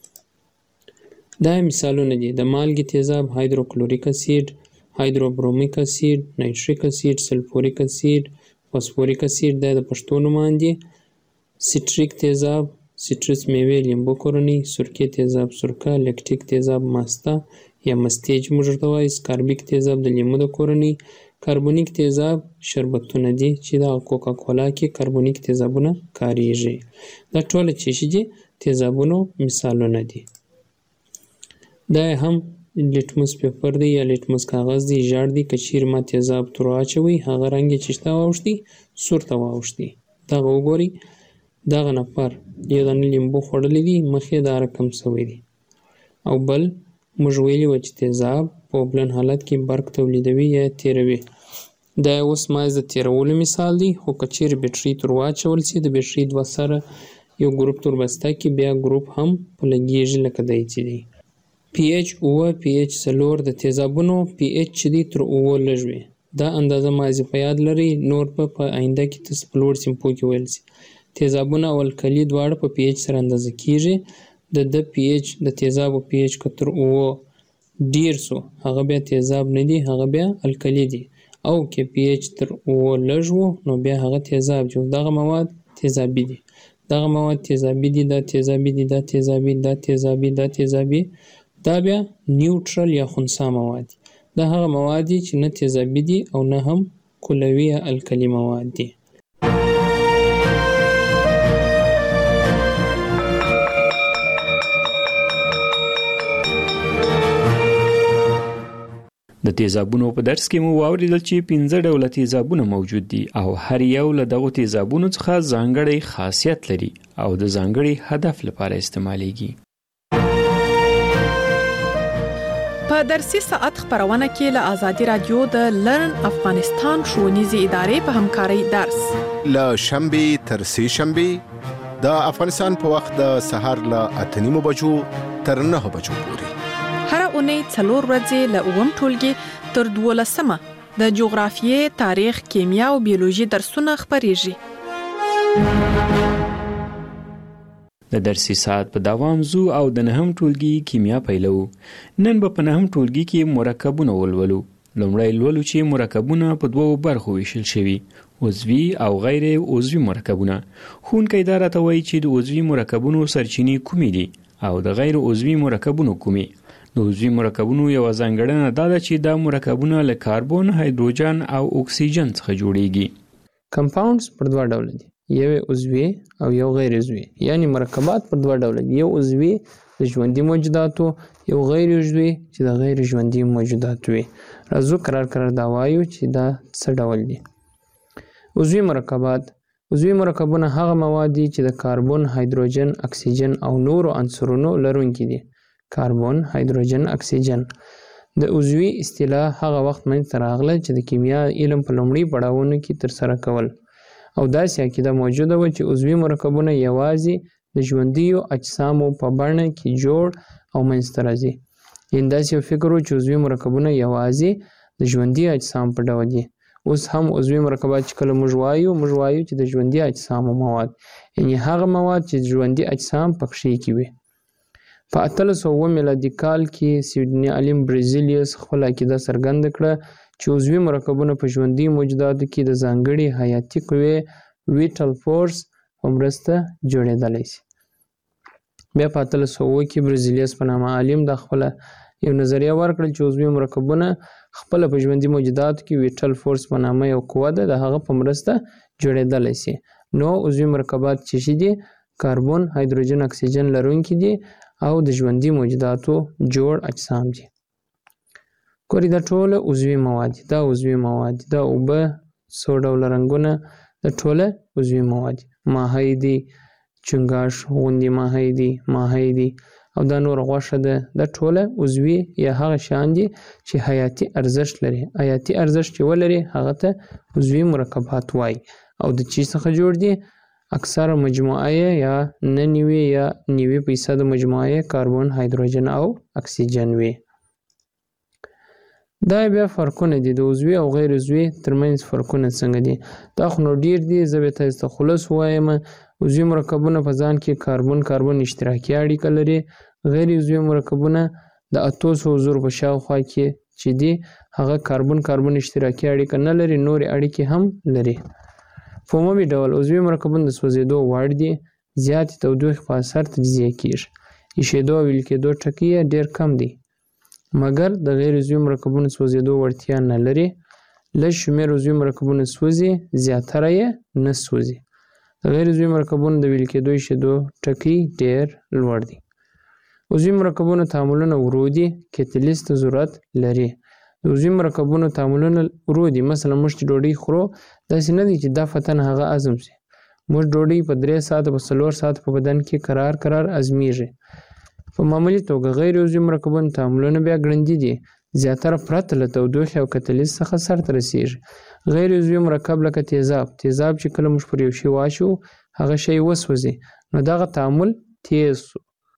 دا مثالونه دي د مالګې تیزاب هایدروکلوریک اسید، هایدروبرومیک اسید، نایتریک اسید، سلفوریک اسید، فاسفوریک اسید دا د پښتو نومان دي. سټریک تیزاب سټرس میوې لیمبو کورنۍ، سرکې تیزاب سرکه، لیکټیک تیزاب ماستا یا مستې چې موږ ورته وایو، سکاربیک تیزاب د لیمو د کورنۍ، کاربونیک تیزاب شربتونه دي چې د کوکا کولا کې کاربونیک تیزابونه کاریږي. دا ټوله چې شي دي تیزابونو مثالونه دي. دا هم لیټمس پیپر دی یا لیټمس کاغذ دی، ژړ دی. که چیرې ما تیزاب تر واچوئ هغه رنګ یې چې شته واوښتي سور ته واوښتي. دغه وګورئ، دغه نفر یو دانه لیمبو خوړلی دی، مخ یې دا رقم سوی دی. او بل موږ ویلي وه چې تیزاب په اوبلن حالت کې برق تولیدوي یا تیروي. دا اوس مایز د تیرولو مثال دی. خو که چیرې بیټرۍ تر واچول سي د بیټرۍ دوه سره یو ګروپ تر بسته کې بیا ګروپ هم په لګېږي لکه دی چې دی. پی ایچ اوه، پی ایچ څلور د تیزابونو پی ایچ چې دی تر اوه لږ وي. دا اندازه مازې په یاد لرئ، نور به په آینده کې تاسو په لوړ سیمپو کې ویل سي. تیزابونه او الکلي دواړه په پی ایچ سره اندازه کیږي. د د پی ایچ د تیزابو پی ایچ که تر اوه ډیر سو هغه بیا تیزاب نه دی، هغه بیا الکلي دی. او که پی ایچ تر اوه لږ و نو بیا هغه تیزاب دی. دغه مواد تیزابي دي، دغه مواد تیزابي دي، دا تیزابي دي، دا تیزابي، دا تیزابي، دا تیزابي. دا بیا نیوټرل یا خنثی مواد دي. دا هغه مواد دي چې نه تیزابي دي او نه هم کلوي یا الکلي مواد دي. د تیزابونو په درس کې مو واوریدل چې پنځه ډوله تیزابونه موجود دي او هر یو له دغو تیزابونو څخه ځانګړی خاصیت لري او د ځانګړي هدف لپاره استعمالیږي. په درسي ساعت خبرونه کې له آزادي رادیو د لرن افغانستان ښوونیزې ادارې په همکارۍ درس له شنبې تر سې شنبې د افغانستان په وخت د سهار له اته نیمو بجو تر نهه بجو پورې. هر اونۍ څلور ورځې له اووم ټولګي تر دولسمه د جغرافیې، تاریخ، کیمیا او بیولوژي درسونه خپریږي. د درسي ساعت په دوام زو او د نهم ټولګي کیمیا پیلو. نن به په نهم ټولګي کې مرکبونه ولولو. لومړی لولو چې مرکبونه په دوو برخو ویشل شوي، عضوي او غیر عضوي مرکبونه. ښوونکی دا راته وایي چې د عضوي مرکبونو سرچینې کومې دي او د غیر عضوي مرکبونو کومې. د عضوي مرکبونو یو ځانګړنه دا ده چې دا مرکبونه له کاربن، هایدروجن او اکسیجن څخه جوړیږي. کمپاونډز پر دوه ډول دي، یو عضوي او یو غیر عضوي. یعنی مرکبات پر دوه ډول دي، یو عضوي د ژوندي موجوداتو، یو غیر عضوي چې د غیر ژوندي موجوداتو وي. راځو قرار قرار دا وایو چې دا څه ډول دي. عضوي مرکبات عضوي مرکبونه هغه مواد دي چې د کاربن، هایدروجن، اکسیجن او نورو عنصرونو لرونکي دي. کاربن، هایدروجن، اکسیجن. د عضوي اصطلاح هغه وخت منځته راغله چې د کیمیا علم په لومړي پړاوونو کې ترسره کول او داسې عقیده موجوده وه چې عضوي مرکبونه یوازې د ژوندیو اجسامو په بڼه کې جوړ او منځته راځي. یعنې داسې یو فکر و چې عضوي مرکبونه یوازې د ژوندي اجسام په ډول دي. اوس هم عضوي مرکبات چې کله موږ وایو موږ وایو چې د ژوندي اجسامو مواد، یعنې هغه مواد چې ژوندي اجسام پکښې کې وي. په اتلس سوه اووه میلادي کال کې سویډني عالم برزیلیوس خپله عقیده څرګنده کړه چې عضوي مرکبونه په ژوندي موجوداتو کې د ځانګړي حیاتي قوې ویټل فورس په مرسته جوړېدلی شي. بیا په اتلس سوه اووه کې برزیلیوس په نامه عالم دا خپله یو نظریه ورکړه چې عضوي مرکبونه خپله په ژوندي موجوداتو کې ویټل فورس په نامه یو قوه ده، د هغه په مرسته جوړېدلی شي. نو عضوي مرکبات چې شي دي کاربن، هایدروجن، اکسیجن لرونکي دي او د ژوندي موجوداتو جوړ اجسام دي. ګورئ دا ټوله عضوي مواد دي، دا عضوي مواد دي، دا اوبه، څو ډوله رنګونه، د ټوله عضوي مواد ماهی دي، چنګاښ غوندې ماهی دي، ماهی دي او دا نور غوښه ده، دا ټوله عضوي یا هغه شیان دي چې حیاتي ارزښت لري. حیاتي ارزښت چې ولري هغه ته عضوي مرکبات وایي. او د چی څخه جوړ دي؟ اکثره مجموعه یا نه نیوي یا نیوي فیصد مجموعه کاربن، هایدروجن او اکسیجن وي. دا بیا فرقونه دي د عضوي او غیر عضوي ترمنځ فرقونه څنګه دي؟ دا خو نو ډیر دي، زه به تاسو ته خلاص وایم. عضوي مرکبونه په ځان کې کاربن کاربن اشتراکي اړیکه لري. غیر عضوي مرکبونه د اتو سوو زرو په شاوخوا کې چې دي هغه کاربن کاربن اشتراکي اړیکه نه لري، نورې اړیکې هم لري. په عمومي ډول عضوي مرکبونه د سوځېدو وړ دي، زیاتې تودوخې په اثر تجزیه کیږي. ایشېدو او ویلې کېدو ټکي یې ډېر کم دي، مګر د غیر عضوي مرکبونو سوځېدو وړتیا نه لري. لږ شمېر عضوي مرکبونه سوځي، زیاتره یې نه سوځي. د غیر عضوي مرکبونو د ویلې کېدو ایشېدو ټکي ډېر لوړ دي. عضوي مرکبونو تعاملونه ورو دي، کتلیز ته ضرورت لري. د عضوي مرکبونو تعاملونه ورو دي. مثلا موږ چې ډوډۍ خورو داسې نه دي چې دا فتن هغه هضم شي. موږ ډوډۍ په درې ساعته په څلور ساعته په بدن کې قرار قرار هضمېږي. په معمولي توګه غیر عضوي مرکبونو تعاملونه بیا ګړندي دي، زیاتره پرته له تودوخې او کتلیز څخه سرته رسیږي. غیر عضوي مرکب لکه تیزاب تیزاب چې کله موږ پر یو شي واچوو هغه شی وسوځي، نو دغه تعامل تیز سو.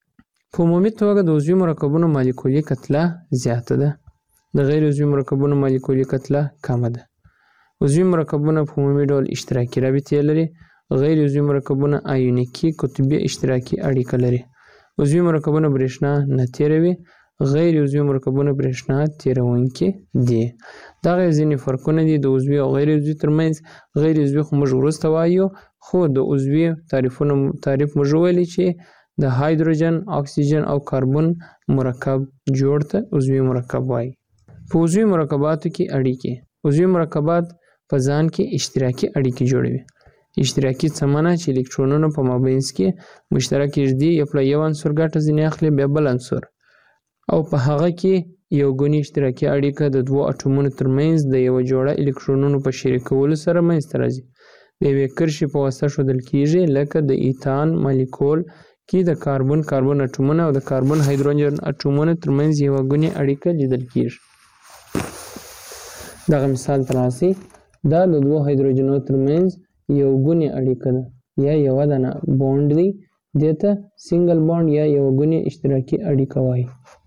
په عمومي توګه د عضوي مرکبونو مالیکولي کتله زیاته ده، د غیر عضوي مرکبونو مالیکولي کتله کمه ده. عضوي مرکبونه په عمومي ډول اشتراکي رابطې لري. غیر عضوي مرکبونه آیونیکي قطبي اشتراکي اړیکه لري. عضوي مرکبونه برېښنا نه تیروي، غیر عضوي مرکبونه برېښنا تیروونکي دي. دغه ځینې فرقونه دي د عضوي او غیر عضوي ترمنځ. غیر عضوي خو موږ وروسته وایو، خو د عضوي تعریفونه تعریف موږ ویلي چې د هایدروجن، اکسیجن او کاربن مرکب جوړ ته عضوي مرکب وایي. په عضوي مرکباتو کې اړیکې. عضوي مرکبات په ځان کې اشتراکي اړیکې جوړوي. اشتراکي څه معنی؟ چې الکترونونه په مابینځ کې مشترک ږدي، یو پله یو عنصر ګټه ځینې اخلي، بیا بل عنصر، او په هغه کې یو ګونې اشتراکي اړیکه د دوو اټومونو ترمنځ د یوه جوړه الکترونونو په شریکولو سره منځته راځي. د یوې کرښې په واسطه ښودل کیږي، لکه د ایتان مالیکول کې د کاربن کاربن اټومونه او د کاربن هایدروجن اټومونو ترمنځ یوه ګونې اړیکه لیدل کیږي. دغه مثال ته راسئ، دا د دوو هایدروجنونو ترمنځ یو ګونې اړیکه ده یا یوه دانه بونډ دی، دې ته سنګل بونډ یا یوه ګونې اشتراکي اړیکه وایي.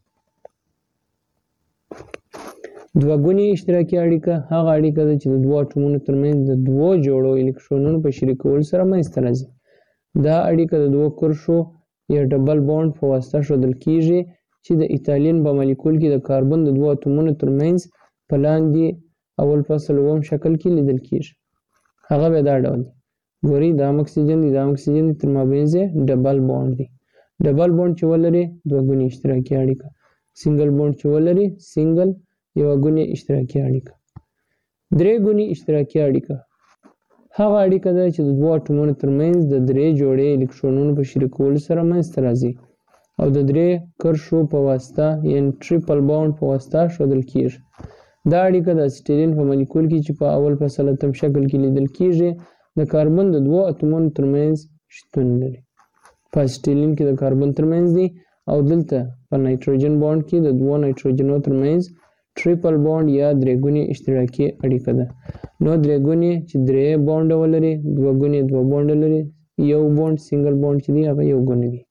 دوه ګونې اشتراکي اړیکه هغه اړیکه ده چې د دوو اټومونو ترمنځ د دوو جوړو الکترونونو په شریکولو سره منځته راځي. دا اړیکه د دوو کرښو یا ډبل بونډ په واسطه ښودل کیږي چې د ایتالین په مالیکول کې د کاربن د دوو اټومونو ترمنځ په لاندې اول فصل اووم شکل کې لیدل کیږي. هغه بیا دا ډول دی، ګورئ دا هم اکسیجن دی، دا هم اکسیجن دی، تر مابینځ یې ډبل بونډ دی. ډبل بونډ چې ولري دوه ګونې اشتراکي اړیکه. سنګل بونډ چې ولري سنګل یوه ګونې اشتراکي اړیکه. درې ګونې اشتراکي اړیکه هغه اړیکه ده چې د دوو اټومونو ترمنځ د درې جوړې الکترونونو په شریکولو سره منځته راځي او د درې کرښو په واسطه یعنې ټریپل بونډ په واسطه ښودل کیږي. دا اړیکه د اسیټیلین په مالیکول کې چې په اول فصل اتم شکل کې لیدل کیږي د کاربن د دوو اتومونو ترمنځ شتون لري. په اسیټیلین کې د کاربن ترمنځ دی او دلته په نایتروجن بونډ کې د دوو نایتروجنونو ترمنځ ټریپل بونډ یا درې ګونې اشتراکي اړیکه ده. نو درې ګونې چې درې بونډه ولري، دوه ګونې دوه بونډه لري، یو بونډ سنګل بونډ چې دی هغه یو ګونې دی.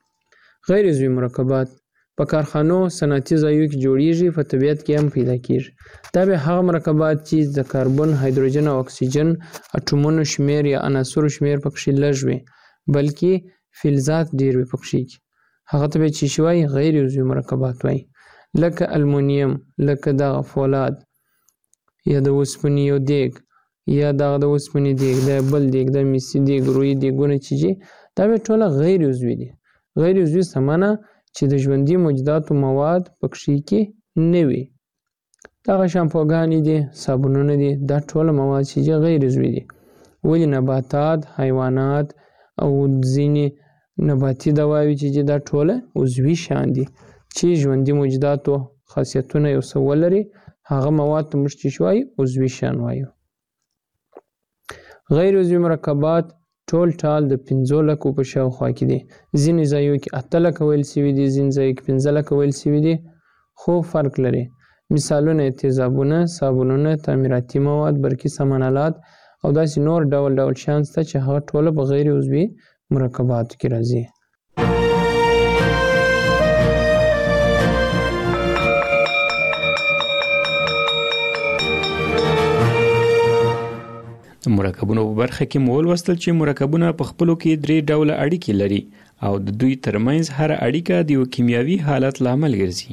غیر عضوي مرکبات په کارخانو صنعتي ځایونو کې جوړیږي، په طبیعت کې هم پیدا کیږي. دا به هغه مرکبات چې د کاربن، هایدروجن او اکسیجن اټومونو شمیر یا عناصرو شمیر پکښې لږ وي، بلکې فلزات ډیر وي پکښې کې. هغه ته به چې شي وایي غیر عضوي مرکبات وایي، لکه المونیم، لکه دغه فولاد یا د اوسپنې یو دیګ یا دغه د اوسپنې دیګ، دا بل دیګ، دا مسي دیګ، رویي دیګونه چې دي دا به ټوله غیر عضوي دي. غیر عضوي څه معنی؟ چې د ژوندي موجوداتو مواد پکښې کې نه وي. دغه شامپوګانې دي، صابونونه دي، دا ټوله مواد چې دي غیر عضوي دي. ولې نباتات، حیوانات او ځینې نباتي دواوې چې دي دا ټوله عضوي شیان دي چې ژوندي موجوداتو خاصیتونه یو څه ولري، هغه مواد ته موږ چې وایو عضوي شیان وایو. غیر عضوي مرکبات ټول ټال د پنځو لکو په شاوخوا کې دي. ځینې ځایو کې اته لکه ویل سوي دي، ځینې ځایو کې پنځه لکه ویل سوي دي، خو فرق لري. مثالونه یې تیزابونه، صابونونه، تعمیراتي مواد، برقي سامانالات او داسې نور ډول ډول شیان شته چې هغه ټوله په غیر عضوي مرکباتو کې راځي. د مرکبونو په برخه کې مو ولوستل چې مرکبونه په خپلو کې درې ډوله اړیکې لري او د دوی ترمنځ هر اړیکه د یو کیمیاوي حالت لامل ګرځي.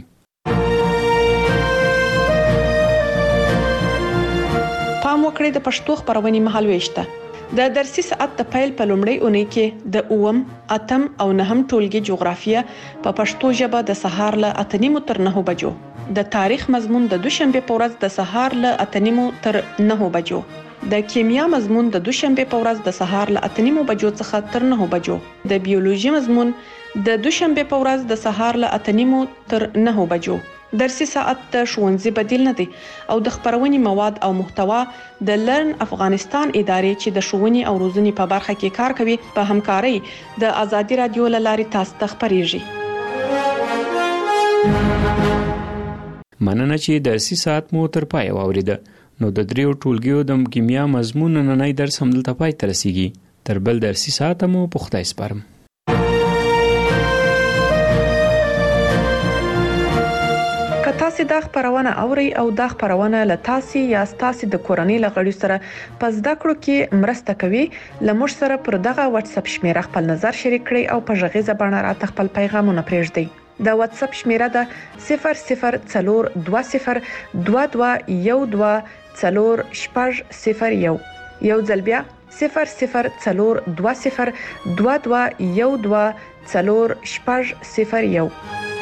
پام وکړئ د پښتو خبرونې مهالويش ته. د درسي ساعت د پیل په لومړۍ اونۍ کې د اووم، اتم او نهم ټولګي جغرافیه په پښتو ژبه د سهار له اته نیمو تر نهو بجو، د تاریخ مضمون د دوشنبه په ورځ د سهار له اته نیمو تر نهو بجو، د کیمیا مضمون د دوشنبه په ورځ د سهار له اته نیمو بجو څخه تر نهو بجو، د بیولوژي مضمون د دوشنبه په ورځ د سهار له اته نیمو تر نهو بجو. درسي ساعت د ښوونځي بدیل نه دی او د خبرونې مواد او محتوا د لرن افغانستان ادارې چې د ښوونې او روزنې په برخه کې کار کوي په همکارۍ د ازادي رادیو له لارې تاسو ته خبرېږي. مننه چې درسي ساعت مو تر پای واوریده. نو د دریو ټولګیو د کیمیا مضمون نننی درس هم دلته پای ته رسیږي. تر بل درسي ساعت مو په خدای سپارم. که تاسو دا خبرونه اورئ او دا خبرونه له تاسو یا تاسو د کورنۍ له غړي سره په زده کړو کې مرسته کوي، لمر سره پر دغه واتس اپ شمیره خپل نظر شریک کړئ او په ژغیزه باندې راته خپل پیغامونه پرېږدئ. د واتس اپ شمیره ده صفر صفر څلور دوه صفر دوه دوه یو دوه څلور شپږ صفر یو. یو ځل بیا صفر صفر څلور دوه صفر دوه دوه یو دوه څلور شپږ صفر یو.